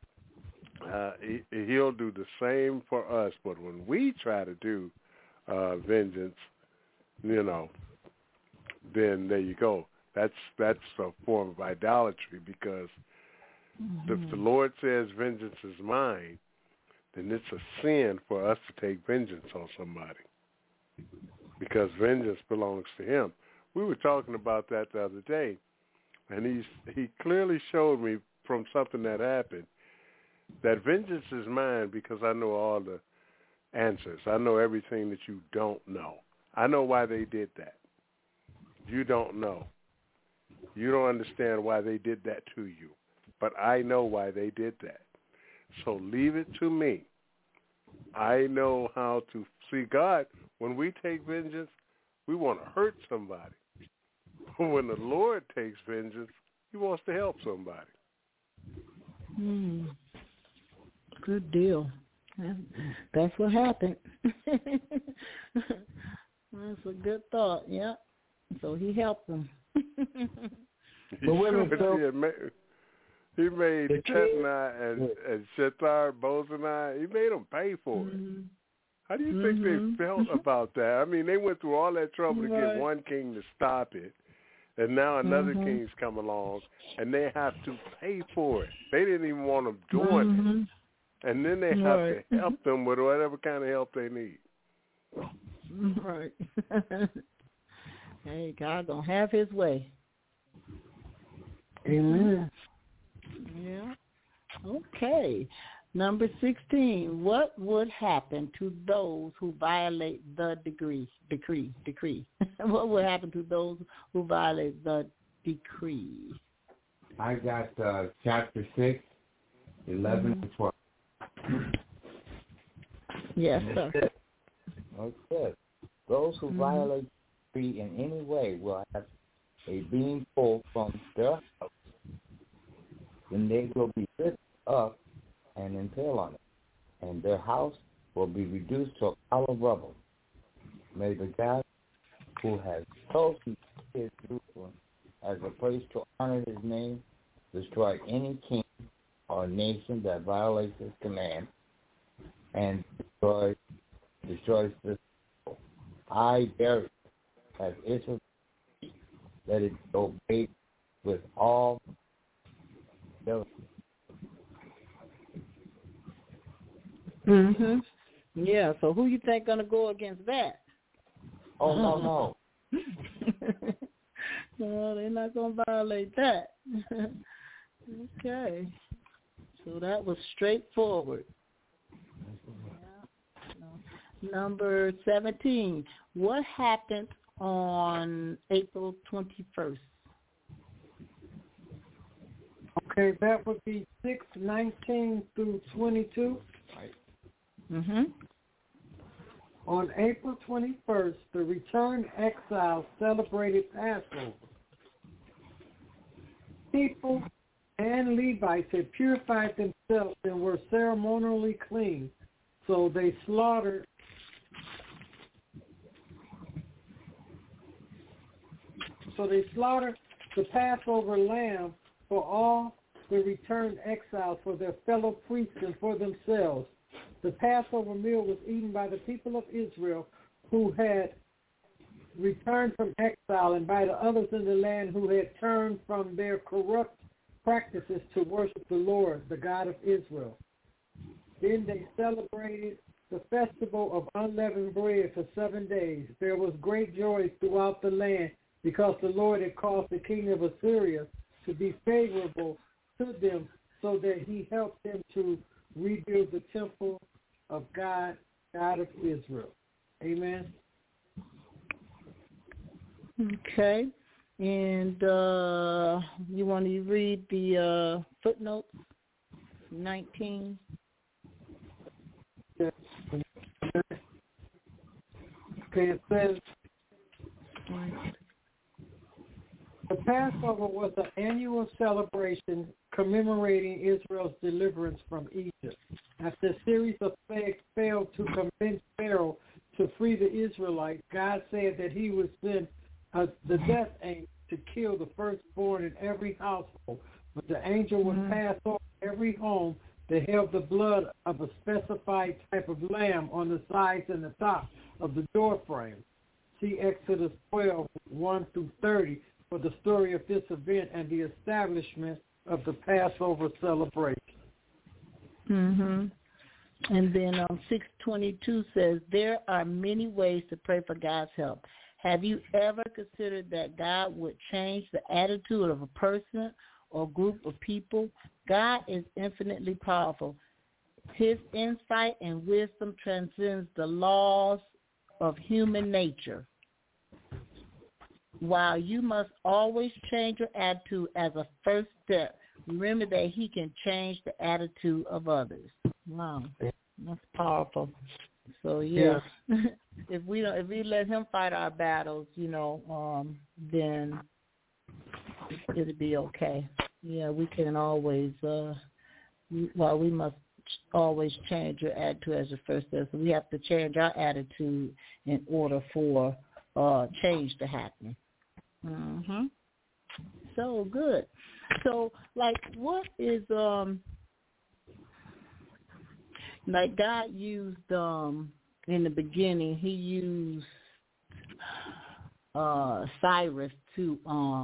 he'll do the same for us. But when we try to do vengeance, then there you go. That's a form of idolatry, because if the Lord says vengeance is mine, then it's a sin for us to take vengeance on somebody, because vengeance belongs to him. We were talking about that the other day, and he clearly showed me from something that happened that vengeance is mine because I know all the answers. I know everything that you don't know. I know why they did that. You don't know. You don't understand why they did that to you. But I know why they did that. So leave it to me. I know how to see. God, when we take vengeance, we want to hurt somebody. But when the Lord takes vengeance, he wants to help somebody. Good deal. That's what happened. That's a good thought, yeah. So he helped them. He made Tetnai and Shethar Bozenai, he made them pay for it. How do you think they felt about that? I mean, they went through all that trouble to get one king to stop it, and now another king's come along, and they have to pay for it. They didn't even want them doing it. And then they have to help them with whatever kind of help they need. Right. Hey, God gonna have his way. Amen. Yeah. Okay. Number 16. What would happen to those who violate the decree? What would happen to those who violate the decree? I got chapter 6, 11 to 12. Yes, sir. Okay. Those who violate the decree in any way will have a beam pulled from their house. Then they will be lifted up and impaled on it, and their house will be reduced to a pile of rubble. May the God who has chosen his Jerusalem as a place to honor his name destroy any king or nation that violates his command and destroys this people. I dare it, as Israel, let it be obeyed with all diligence. Yeah, so who you think gonna go against that? Oh, no. No, they're not gonna violate that. Okay. So that was straightforward. Number 17. What happened on April 21st? Okay, that would be 6:19 through 22. Right. On April 21st, the returned exiles celebrated Passover. People and Levites had purified themselves and were ceremonially clean, so they slaughtered the Passover lamb for all the returned exiles, for their fellow priests and for themselves. The Passover meal was eaten by the people of Israel who had returned from exile, and by the others in the land who had turned from their corrupt practices to worship the Lord, the God of Israel. Then they celebrated the festival of unleavened bread for 7 days. There was great joy throughout the land because the Lord had caused the king of Assyria to be favorable to them, so that he helped them to rebuild the temple of God, God of Israel. Amen. Okay. And you want to read the footnotes? 19. Okay, it says, the Passover was an annual celebration commemorating Israel's deliverance from Egypt. After a series of plagues failed to convince Pharaoh to free the Israelites, God said that he would send the death angel to kill the firstborn in every household. But the angel would pass over every home that held the blood of a specified type of lamb on the sides and the top of the door frame. See Exodus 12, 1 through 30 for the story of this event and the establishment of the Passover celebration. And then 622 says, there are many ways to pray for God's help. Have you ever considered that God would change the attitude of a person or group of people? God is infinitely powerful. His insight and wisdom transcends the laws of human nature. While you must always change your attitude as a first step, remember that he can change the attitude of others. Wow, that's powerful. So if we let him fight our battles, then it'll be okay. Yeah, we can always. We must always change your attitude as the first step. So we have to change our attitude in order for change to happen. So good. So, what is God used in the beginning? He used Cyrus to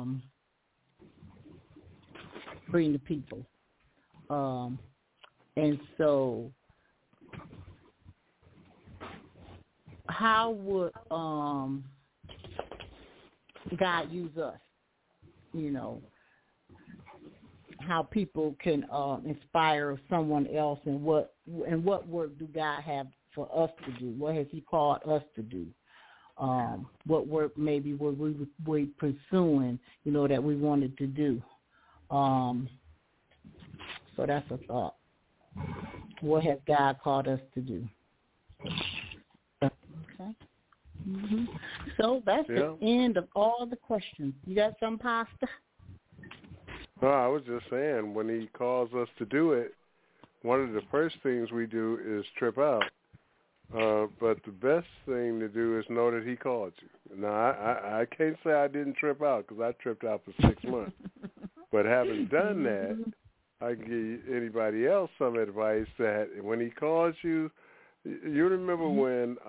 bring the people, and so how would God use us? How people can inspire someone else, and what work do God have for us to do? What has he called us to do? What work maybe were we pursuing, that we wanted to do? So that's a thought. What has God called us to do? Okay. So that's the end of all the questions. You got some, Pastor? No, I was just saying, when he calls us to do it, one of the first things we do is trip out. But the best thing to do is know that he called you. Now, I can't say I didn't trip out, because I tripped out for 6 months. But having done that, I can give anybody else some advice that when he calls you, you remember when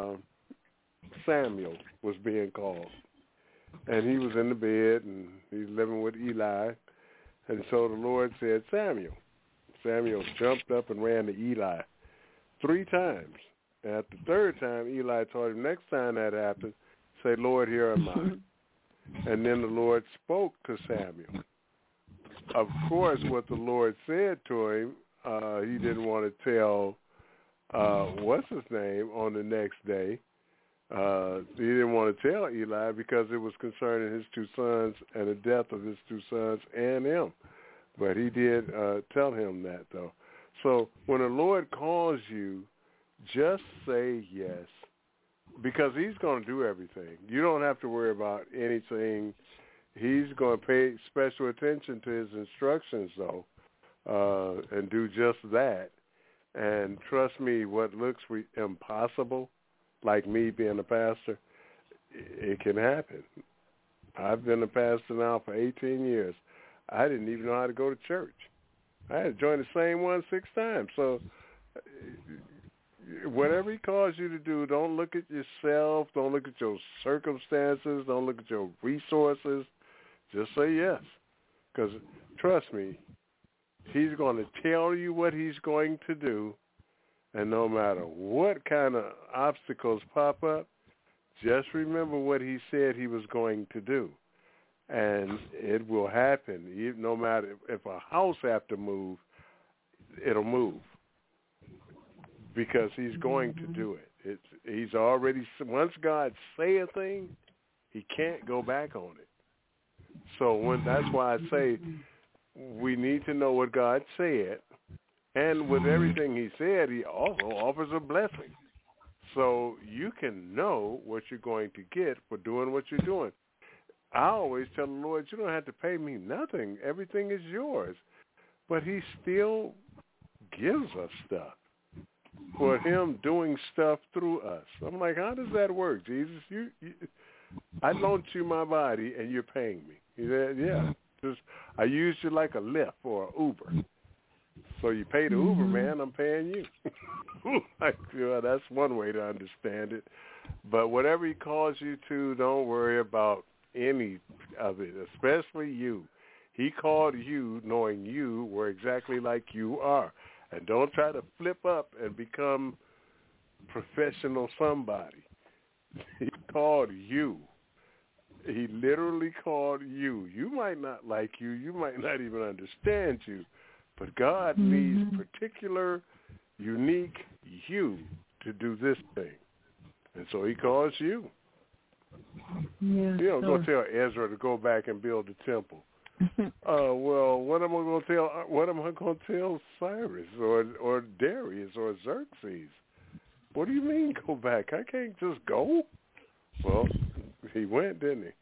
Samuel was being called, and he was in the bed, and he's living with Eli, and so the Lord said, Samuel. Samuel jumped up and ran to Eli 3 times. And at the 3rd time, Eli told him, next time that happens, say, Lord, here am I. And then the Lord spoke to Samuel. Of course, what the Lord said to him, he didn't want to tell, what's his name, on the next day. He didn't want to tell Eli because it was concerning his 2 sons and the death of his 2 sons and him. But he did tell him that, though. So when the Lord calls you, just say yes, because he's going to do everything. You don't have to worry about anything. He's going to pay special attention to his instructions, though, and do just that. And trust me, what looks impossible, like me being a pastor, it can happen. I've been a pastor now for 18 years. I didn't even know how to go to church. I had to join the same one 6 times. So whatever he calls you to do, don't look at yourself. Don't look at your circumstances. Don't look at your resources. Just say yes. Because trust me, he's going to tell you what he's going to do. And no matter what kind of obstacles pop up, just remember what he said he was going to do. And it will happen. No matter if a house have to move, it'll move. Because he's going to do it. He's already, once God say a thing, he can't go back on it. So that's why I say we need to know what God said. And with everything he said, he also offers a blessing. So you can know what you're going to get for doing what you're doing. I always tell the Lord, you don't have to pay me nothing. Everything is yours. But he still gives us stuff for him doing stuff through us. I'm like, how does that work, Jesus? I loaned you my body and you're paying me. He said, yeah. Just I used you like a Lyft or an Uber. So you pay the Uber man, I'm paying you. Like, that's one way to understand it. But whatever he calls you to, don't worry about any of it, especially you. He called you knowing you were exactly like you are. And don't try to flip up and become professional somebody. He called you. He literally called you. You might not like you. You might not even understand you. But God needs particular, unique you to do this thing. And so he calls you. Yeah, you don't go tell Ezra to go back and build the temple. Well, what am I going to tell? What am I going to tell Cyrus or Darius or Xerxes? What do you mean go back? I can't just go. Well, he went, didn't he?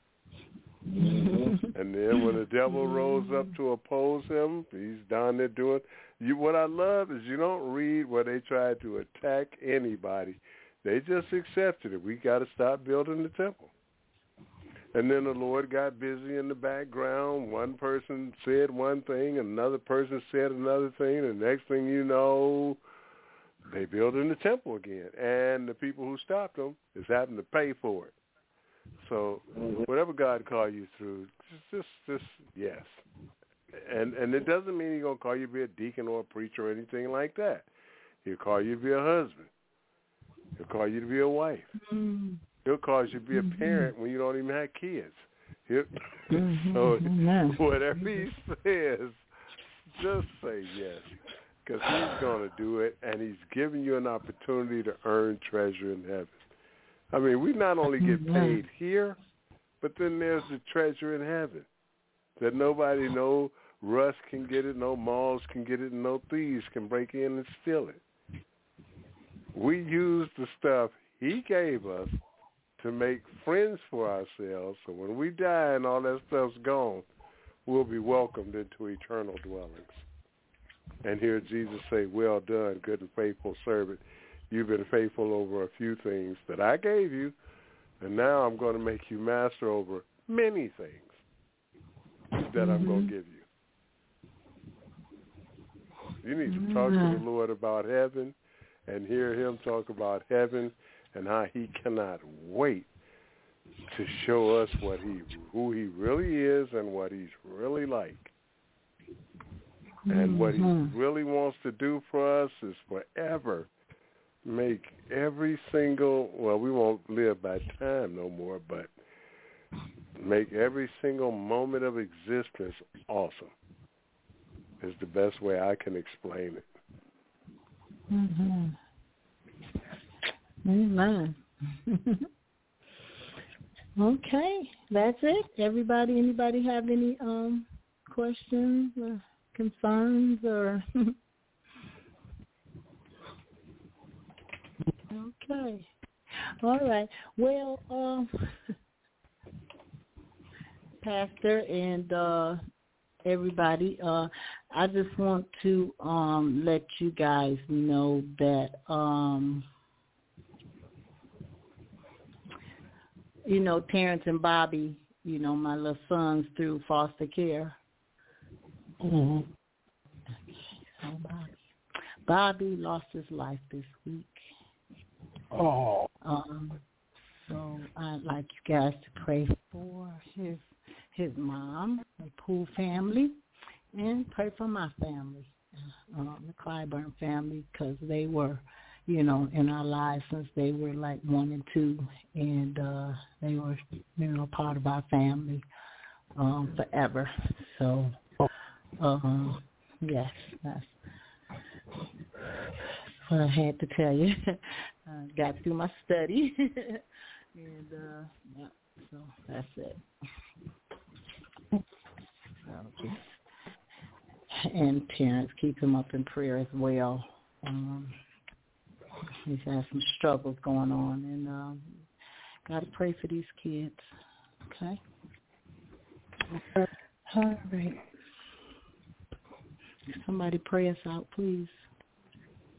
And then when the devil rose up to oppose him, he's down there doing. What I love is you don't read where they tried to attack anybody. They just accepted it. We got to stop building the temple. And then the Lord got busy in the background. One person said one thing, another person said another thing. The next thing you know, they building the temple again. And the people who stopped them is having to pay for it. So whatever God call you through, just yes. And it doesn't mean he's going to call you to be a deacon or a preacher or anything like that. He'll call you to be a husband. He'll call you to be a wife. He'll cause you to be a parent when you don't even have kids. So whatever he says, just say yes, because he's going to do it, and he's giving you an opportunity to earn treasure in heaven. I mean, we not only get paid here, but then there's the treasure in heaven that nobody, no rust can get it, no moths can get it, and no thieves can break in and steal it. We use the stuff he gave us to make friends for ourselves, so when we die and all that stuff's gone, we'll be welcomed into eternal dwellings. And hear Jesus say, well done, good and faithful servant. You've been faithful over a few things that I gave you, and now I'm going to make you master over many things that I'm going to give you. You need to talk to the Lord about heaven and hear him talk about heaven and how he cannot wait to show us who he really is and what he's really like. And what he really wants to do for us is forever make every single, well, we won't live by time no more, but make every single moment of existence awesome is the best way I can explain it. Amen. Okay, that's it. Anybody have any questions or concerns or? Okay. All right. Well, Pastor and everybody, I just want to let you guys know that, Terrence and Bobby, my little sons through foster care. So Bobby lost his life this week. So I'd like you guys to pray for his mom, the Poole family, and pray for my family, the Clyburn family, because they were, in our lives since they were like 1 and 2, and they were, part of our family forever. So, yes, that's what I had to tell you. I got through my study, and so that's it. And Terrence, keep him up in prayer as well. He's had some struggles going on, and got to pray for these kids. Okay? All right. Somebody pray us out, please.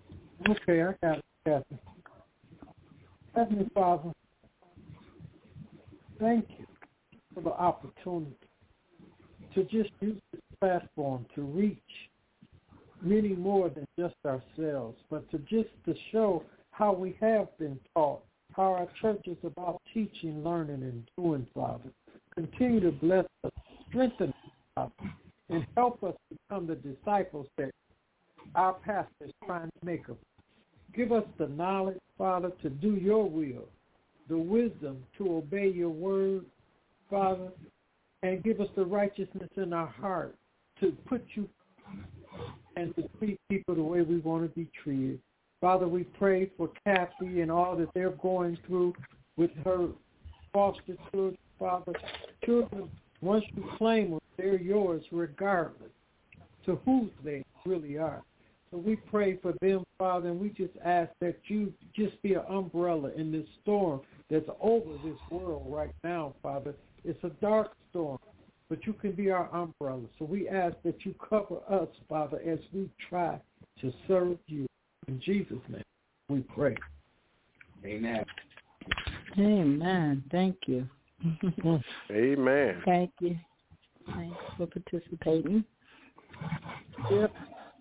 Okay, I got it, Kathy. Heavenly Father, thank you for the opportunity to just use this platform to reach many more than just ourselves, but to show how we have been taught, how our church is about teaching, learning, and doing, Father. Continue to bless us, strengthen us, Father, and help us become the disciples that our pastor is trying to make us. Give us the knowledge, Father, to do your will, the wisdom to obey your word, Father, and give us the righteousness in our heart to put you and to treat people the way we want to be treated. Father, we pray for Kathy and all that they're going through with her foster children, Father. Children, once you claim them, they're yours regardless to whose they really are. So we pray for them, Father, and we just ask that you just be an umbrella in this storm that's over this world right now, Father. It's a dark storm, but you can be our umbrella. So we ask that you cover us, Father, as we try to serve you. In Jesus' name, we pray. Amen. Amen. Thank you. Amen. Thank you. Thanks for participating. Yep.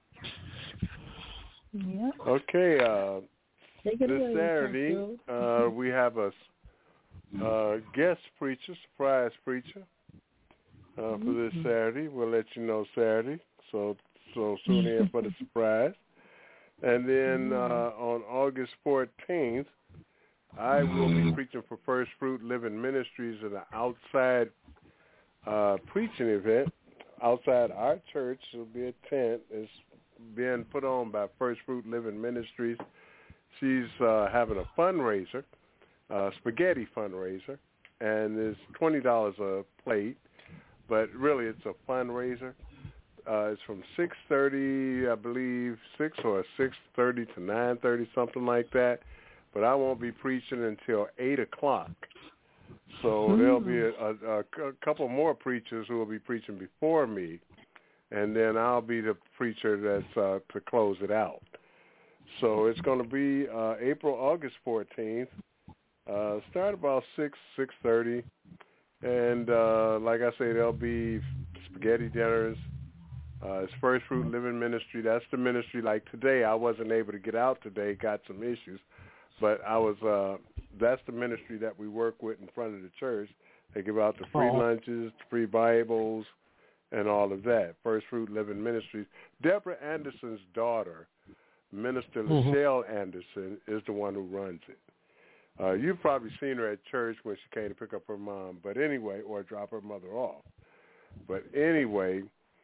Yep. Okay. Take it this away, Saturday, we have a guest preacher, surprise preacher, for this Saturday. We'll let you know Saturday. So tune in for the surprise. And then on August 14th, I will be preaching for First Fruit Living Ministries in an outside preaching event outside our church. It'll be a tent. It's being put on by First Fruit Living Ministries. She's having a fundraiser, spaghetti fundraiser, and it's $20 a plate, but really it's a fundraiser. It's from 6:30, I believe, 6 or 6:30 to 9:30, something like that. But I won't be preaching until 8 o'clock. So there'll be a couple more preachers who will be preaching before me, and then I'll be the preacher that's to close it out. So it's going to be August 14th. Start about 6:30, and like I say, there'll be spaghetti dinners. It's First Fruit Living Ministry. That's the ministry. Like today, I wasn't able to get out today, got some issues, but I was. That's the ministry that we work with in front of the church. They give out the free lunches, free Bibles, and all of that. First Fruit Living Ministries. Deborah Anderson's daughter, Minister Lachelle Anderson, is the one who runs it. You've probably seen her at church when she came to pick up her mom, but anyway, or drop her mother off. But anyway,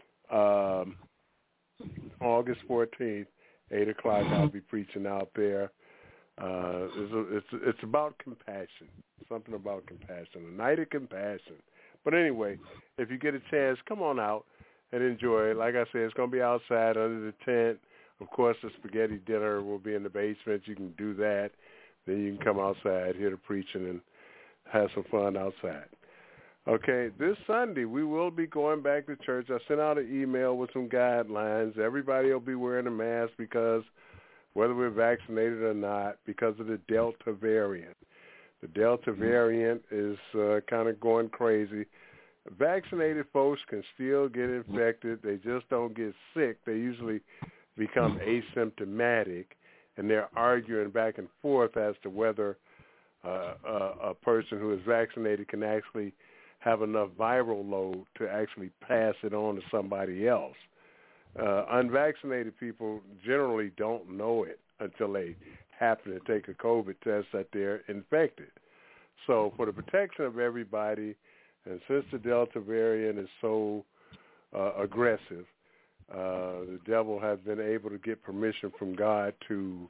August 14th, 8 o'clock, I'll be preaching out there. It's about compassion, something about compassion, a night of compassion. But anyway, if you get a chance, come on out and enjoy it. Like I said, it's going to be outside under the tent. Of course, the spaghetti dinner will be in the basement. You can do that. Then you can come outside, hear the preaching, and have some fun outside. Okay, this Sunday we will be going back to church. I sent out an email with some guidelines. Everybody will be wearing a mask because whether we're vaccinated or not, because of the Delta variant. The Delta variant is kind of going crazy. Vaccinated folks can still get infected. They just don't get sick. They usually become asymptomatic, and they're arguing back and forth as to whether a person who is vaccinated can actually have enough viral load to actually pass it on to somebody else. Unvaccinated people generally don't know it until they happen to take a COVID test that they're infected. So for the protection of everybody, and since the Delta variant is so aggressive, the devil has been able to get permission from God to,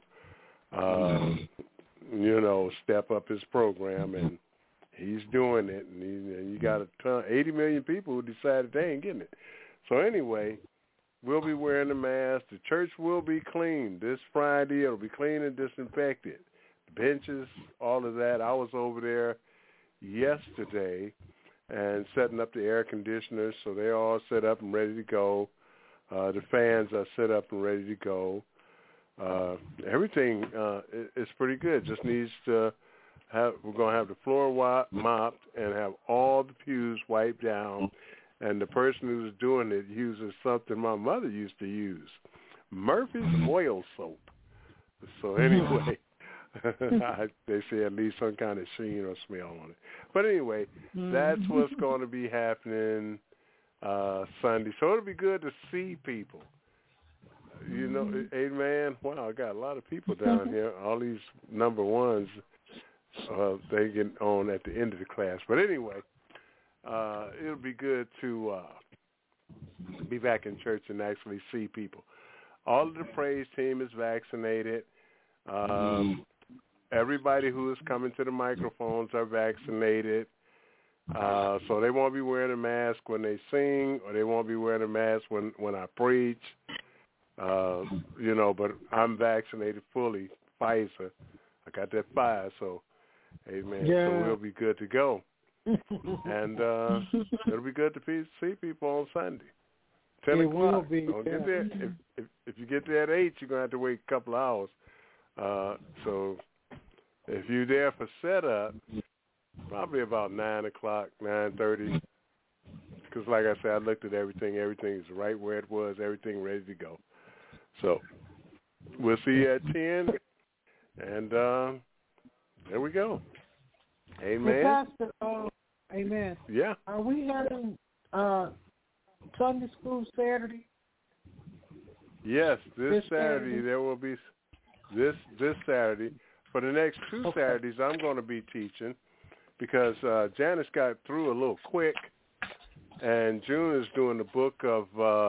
step up his program, and he's doing it. And you got 80 million people who decided they ain't getting it. So anyway, we'll be wearing the mask. The church will be clean this Friday. It'll be clean and disinfected. The benches, all of that. I was over there yesterday and setting up the air conditioners, so they're all set up and ready to go. The fans are set up and ready to go. Everything is pretty good. Just needs to we're going to have the floor mopped and have all the pews wiped down. And the person who's doing it uses something my mother used to use, Murphy's oil soap. So anyway, they say at least some kind of sheen or smell on it. But anyway, that's what's going to be happening Sunday. So it'll be good to see people. You know, amen. Wow, I got a lot of people down here. All these number ones, they get on at the end of the class. But anyway, it'll be good to be back in church and actually see people. All of the praise team is vaccinated. Everybody who is coming to the microphones are vaccinated. So they won't be wearing a mask when they sing, or they won't be wearing a mask when I preach. You know, but I'm vaccinated fully, Pfizer. I got that 5, so amen. Yeah. So we'll be good to go. And it'll be good to see people on Sunday. 10 o'clock. Don't get there. If you get there at 8, you're going to have to wait a couple hours. So if you're there for setup, probably about 9 o'clock, 9:30. Because like I said, I looked at everything. Everything is right where it was. Everything ready to go. So we'll see you at 10. And there we go. Amen. Pastor, amen. Yeah. Are we having Sunday school Saturday? Yes, this Saturday there will be this Saturday. For the next 2 Saturdays, I'm going to be teaching because Janice got through a little quick, and June is doing the book of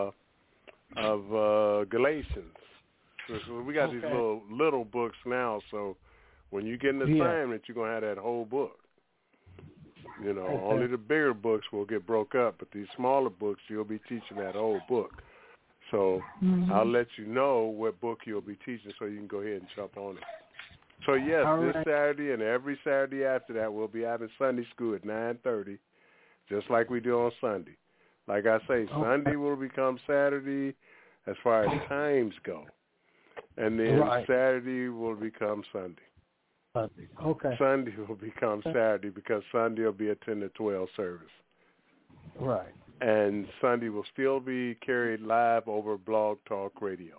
Galatians. So we got these little books now, so when you get an assignment, you're going to have that whole book. You know, only the bigger books will get broke up, but these smaller books, you'll be teaching that whole book. So I'll let you know what book you'll be teaching so you can go ahead and jump on it. So, yes, this Saturday and every Saturday after that, we'll be having Sunday school at 9:30, just like we do on Sunday. Like I say, Sunday will become Saturday as far as times go. And then Saturday will become Sunday. Sunday will become Saturday because Sunday will be a 10 to 12 service. Right. And Sunday will still be carried live over Blog Talk Radio.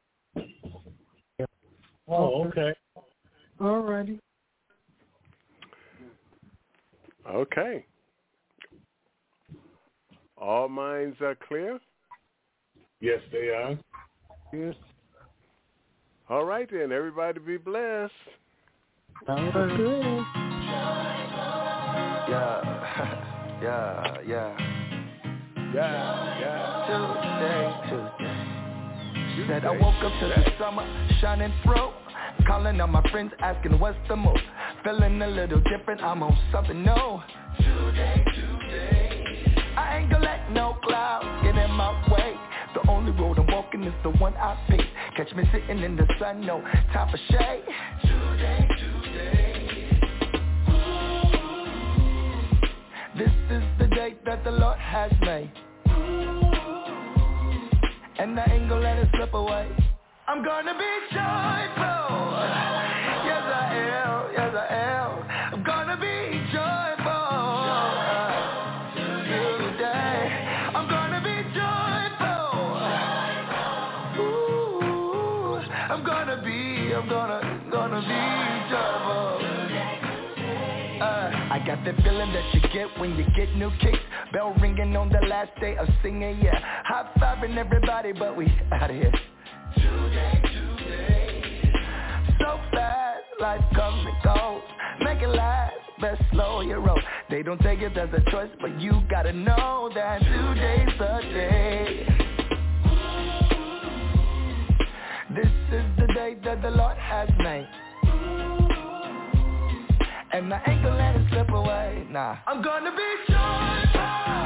Oh, okay. All righty. Okay. All minds are clear? Yes, they are. Yes. All right, then. Everybody be blessed. Good. Tuesday. Said I woke up to the summer shining through. Calling on my friends asking what's the move. Feeling a little different, I'm on something new. Today. I ain't gonna let no clouds get in my way. The only road I'm walking is the one I pick. Catch me sitting in the sun, no time for shade. Today. This is the day that the Lord has made. And I ain't gonna let it slip away. I'm gonna be joyful. Yes I am. I'm gonna be joyful. Today. I'm gonna be joyful. Ooh, I'm gonna be joyful. I got that feeling that you get when you get new kicks. Bell ringing on the last day of singing, yeah. High-fiving everybody, but we out of here. Today. So fast, life comes and goes. Make it last, best slow your roll. They don't take it as a choice, but you gotta know that today's the day. This is the day that the Lord has made. And I ain't gonna let it slip away, nah. I'm gonna be joyful.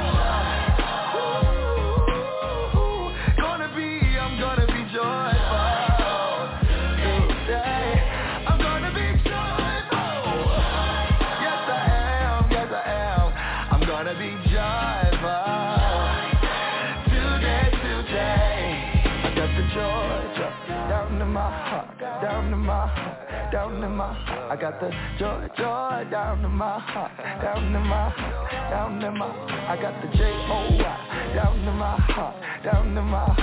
I'm gonna be joyful. Today, I'm gonna be joyful. Yes I am. I'm gonna be joyful. Today, I got the joy down to my heart, down in my heart. I got the joy, joy down in my heart, down in my heart, down in my heart. I got the J-O-Y down in my heart, down in my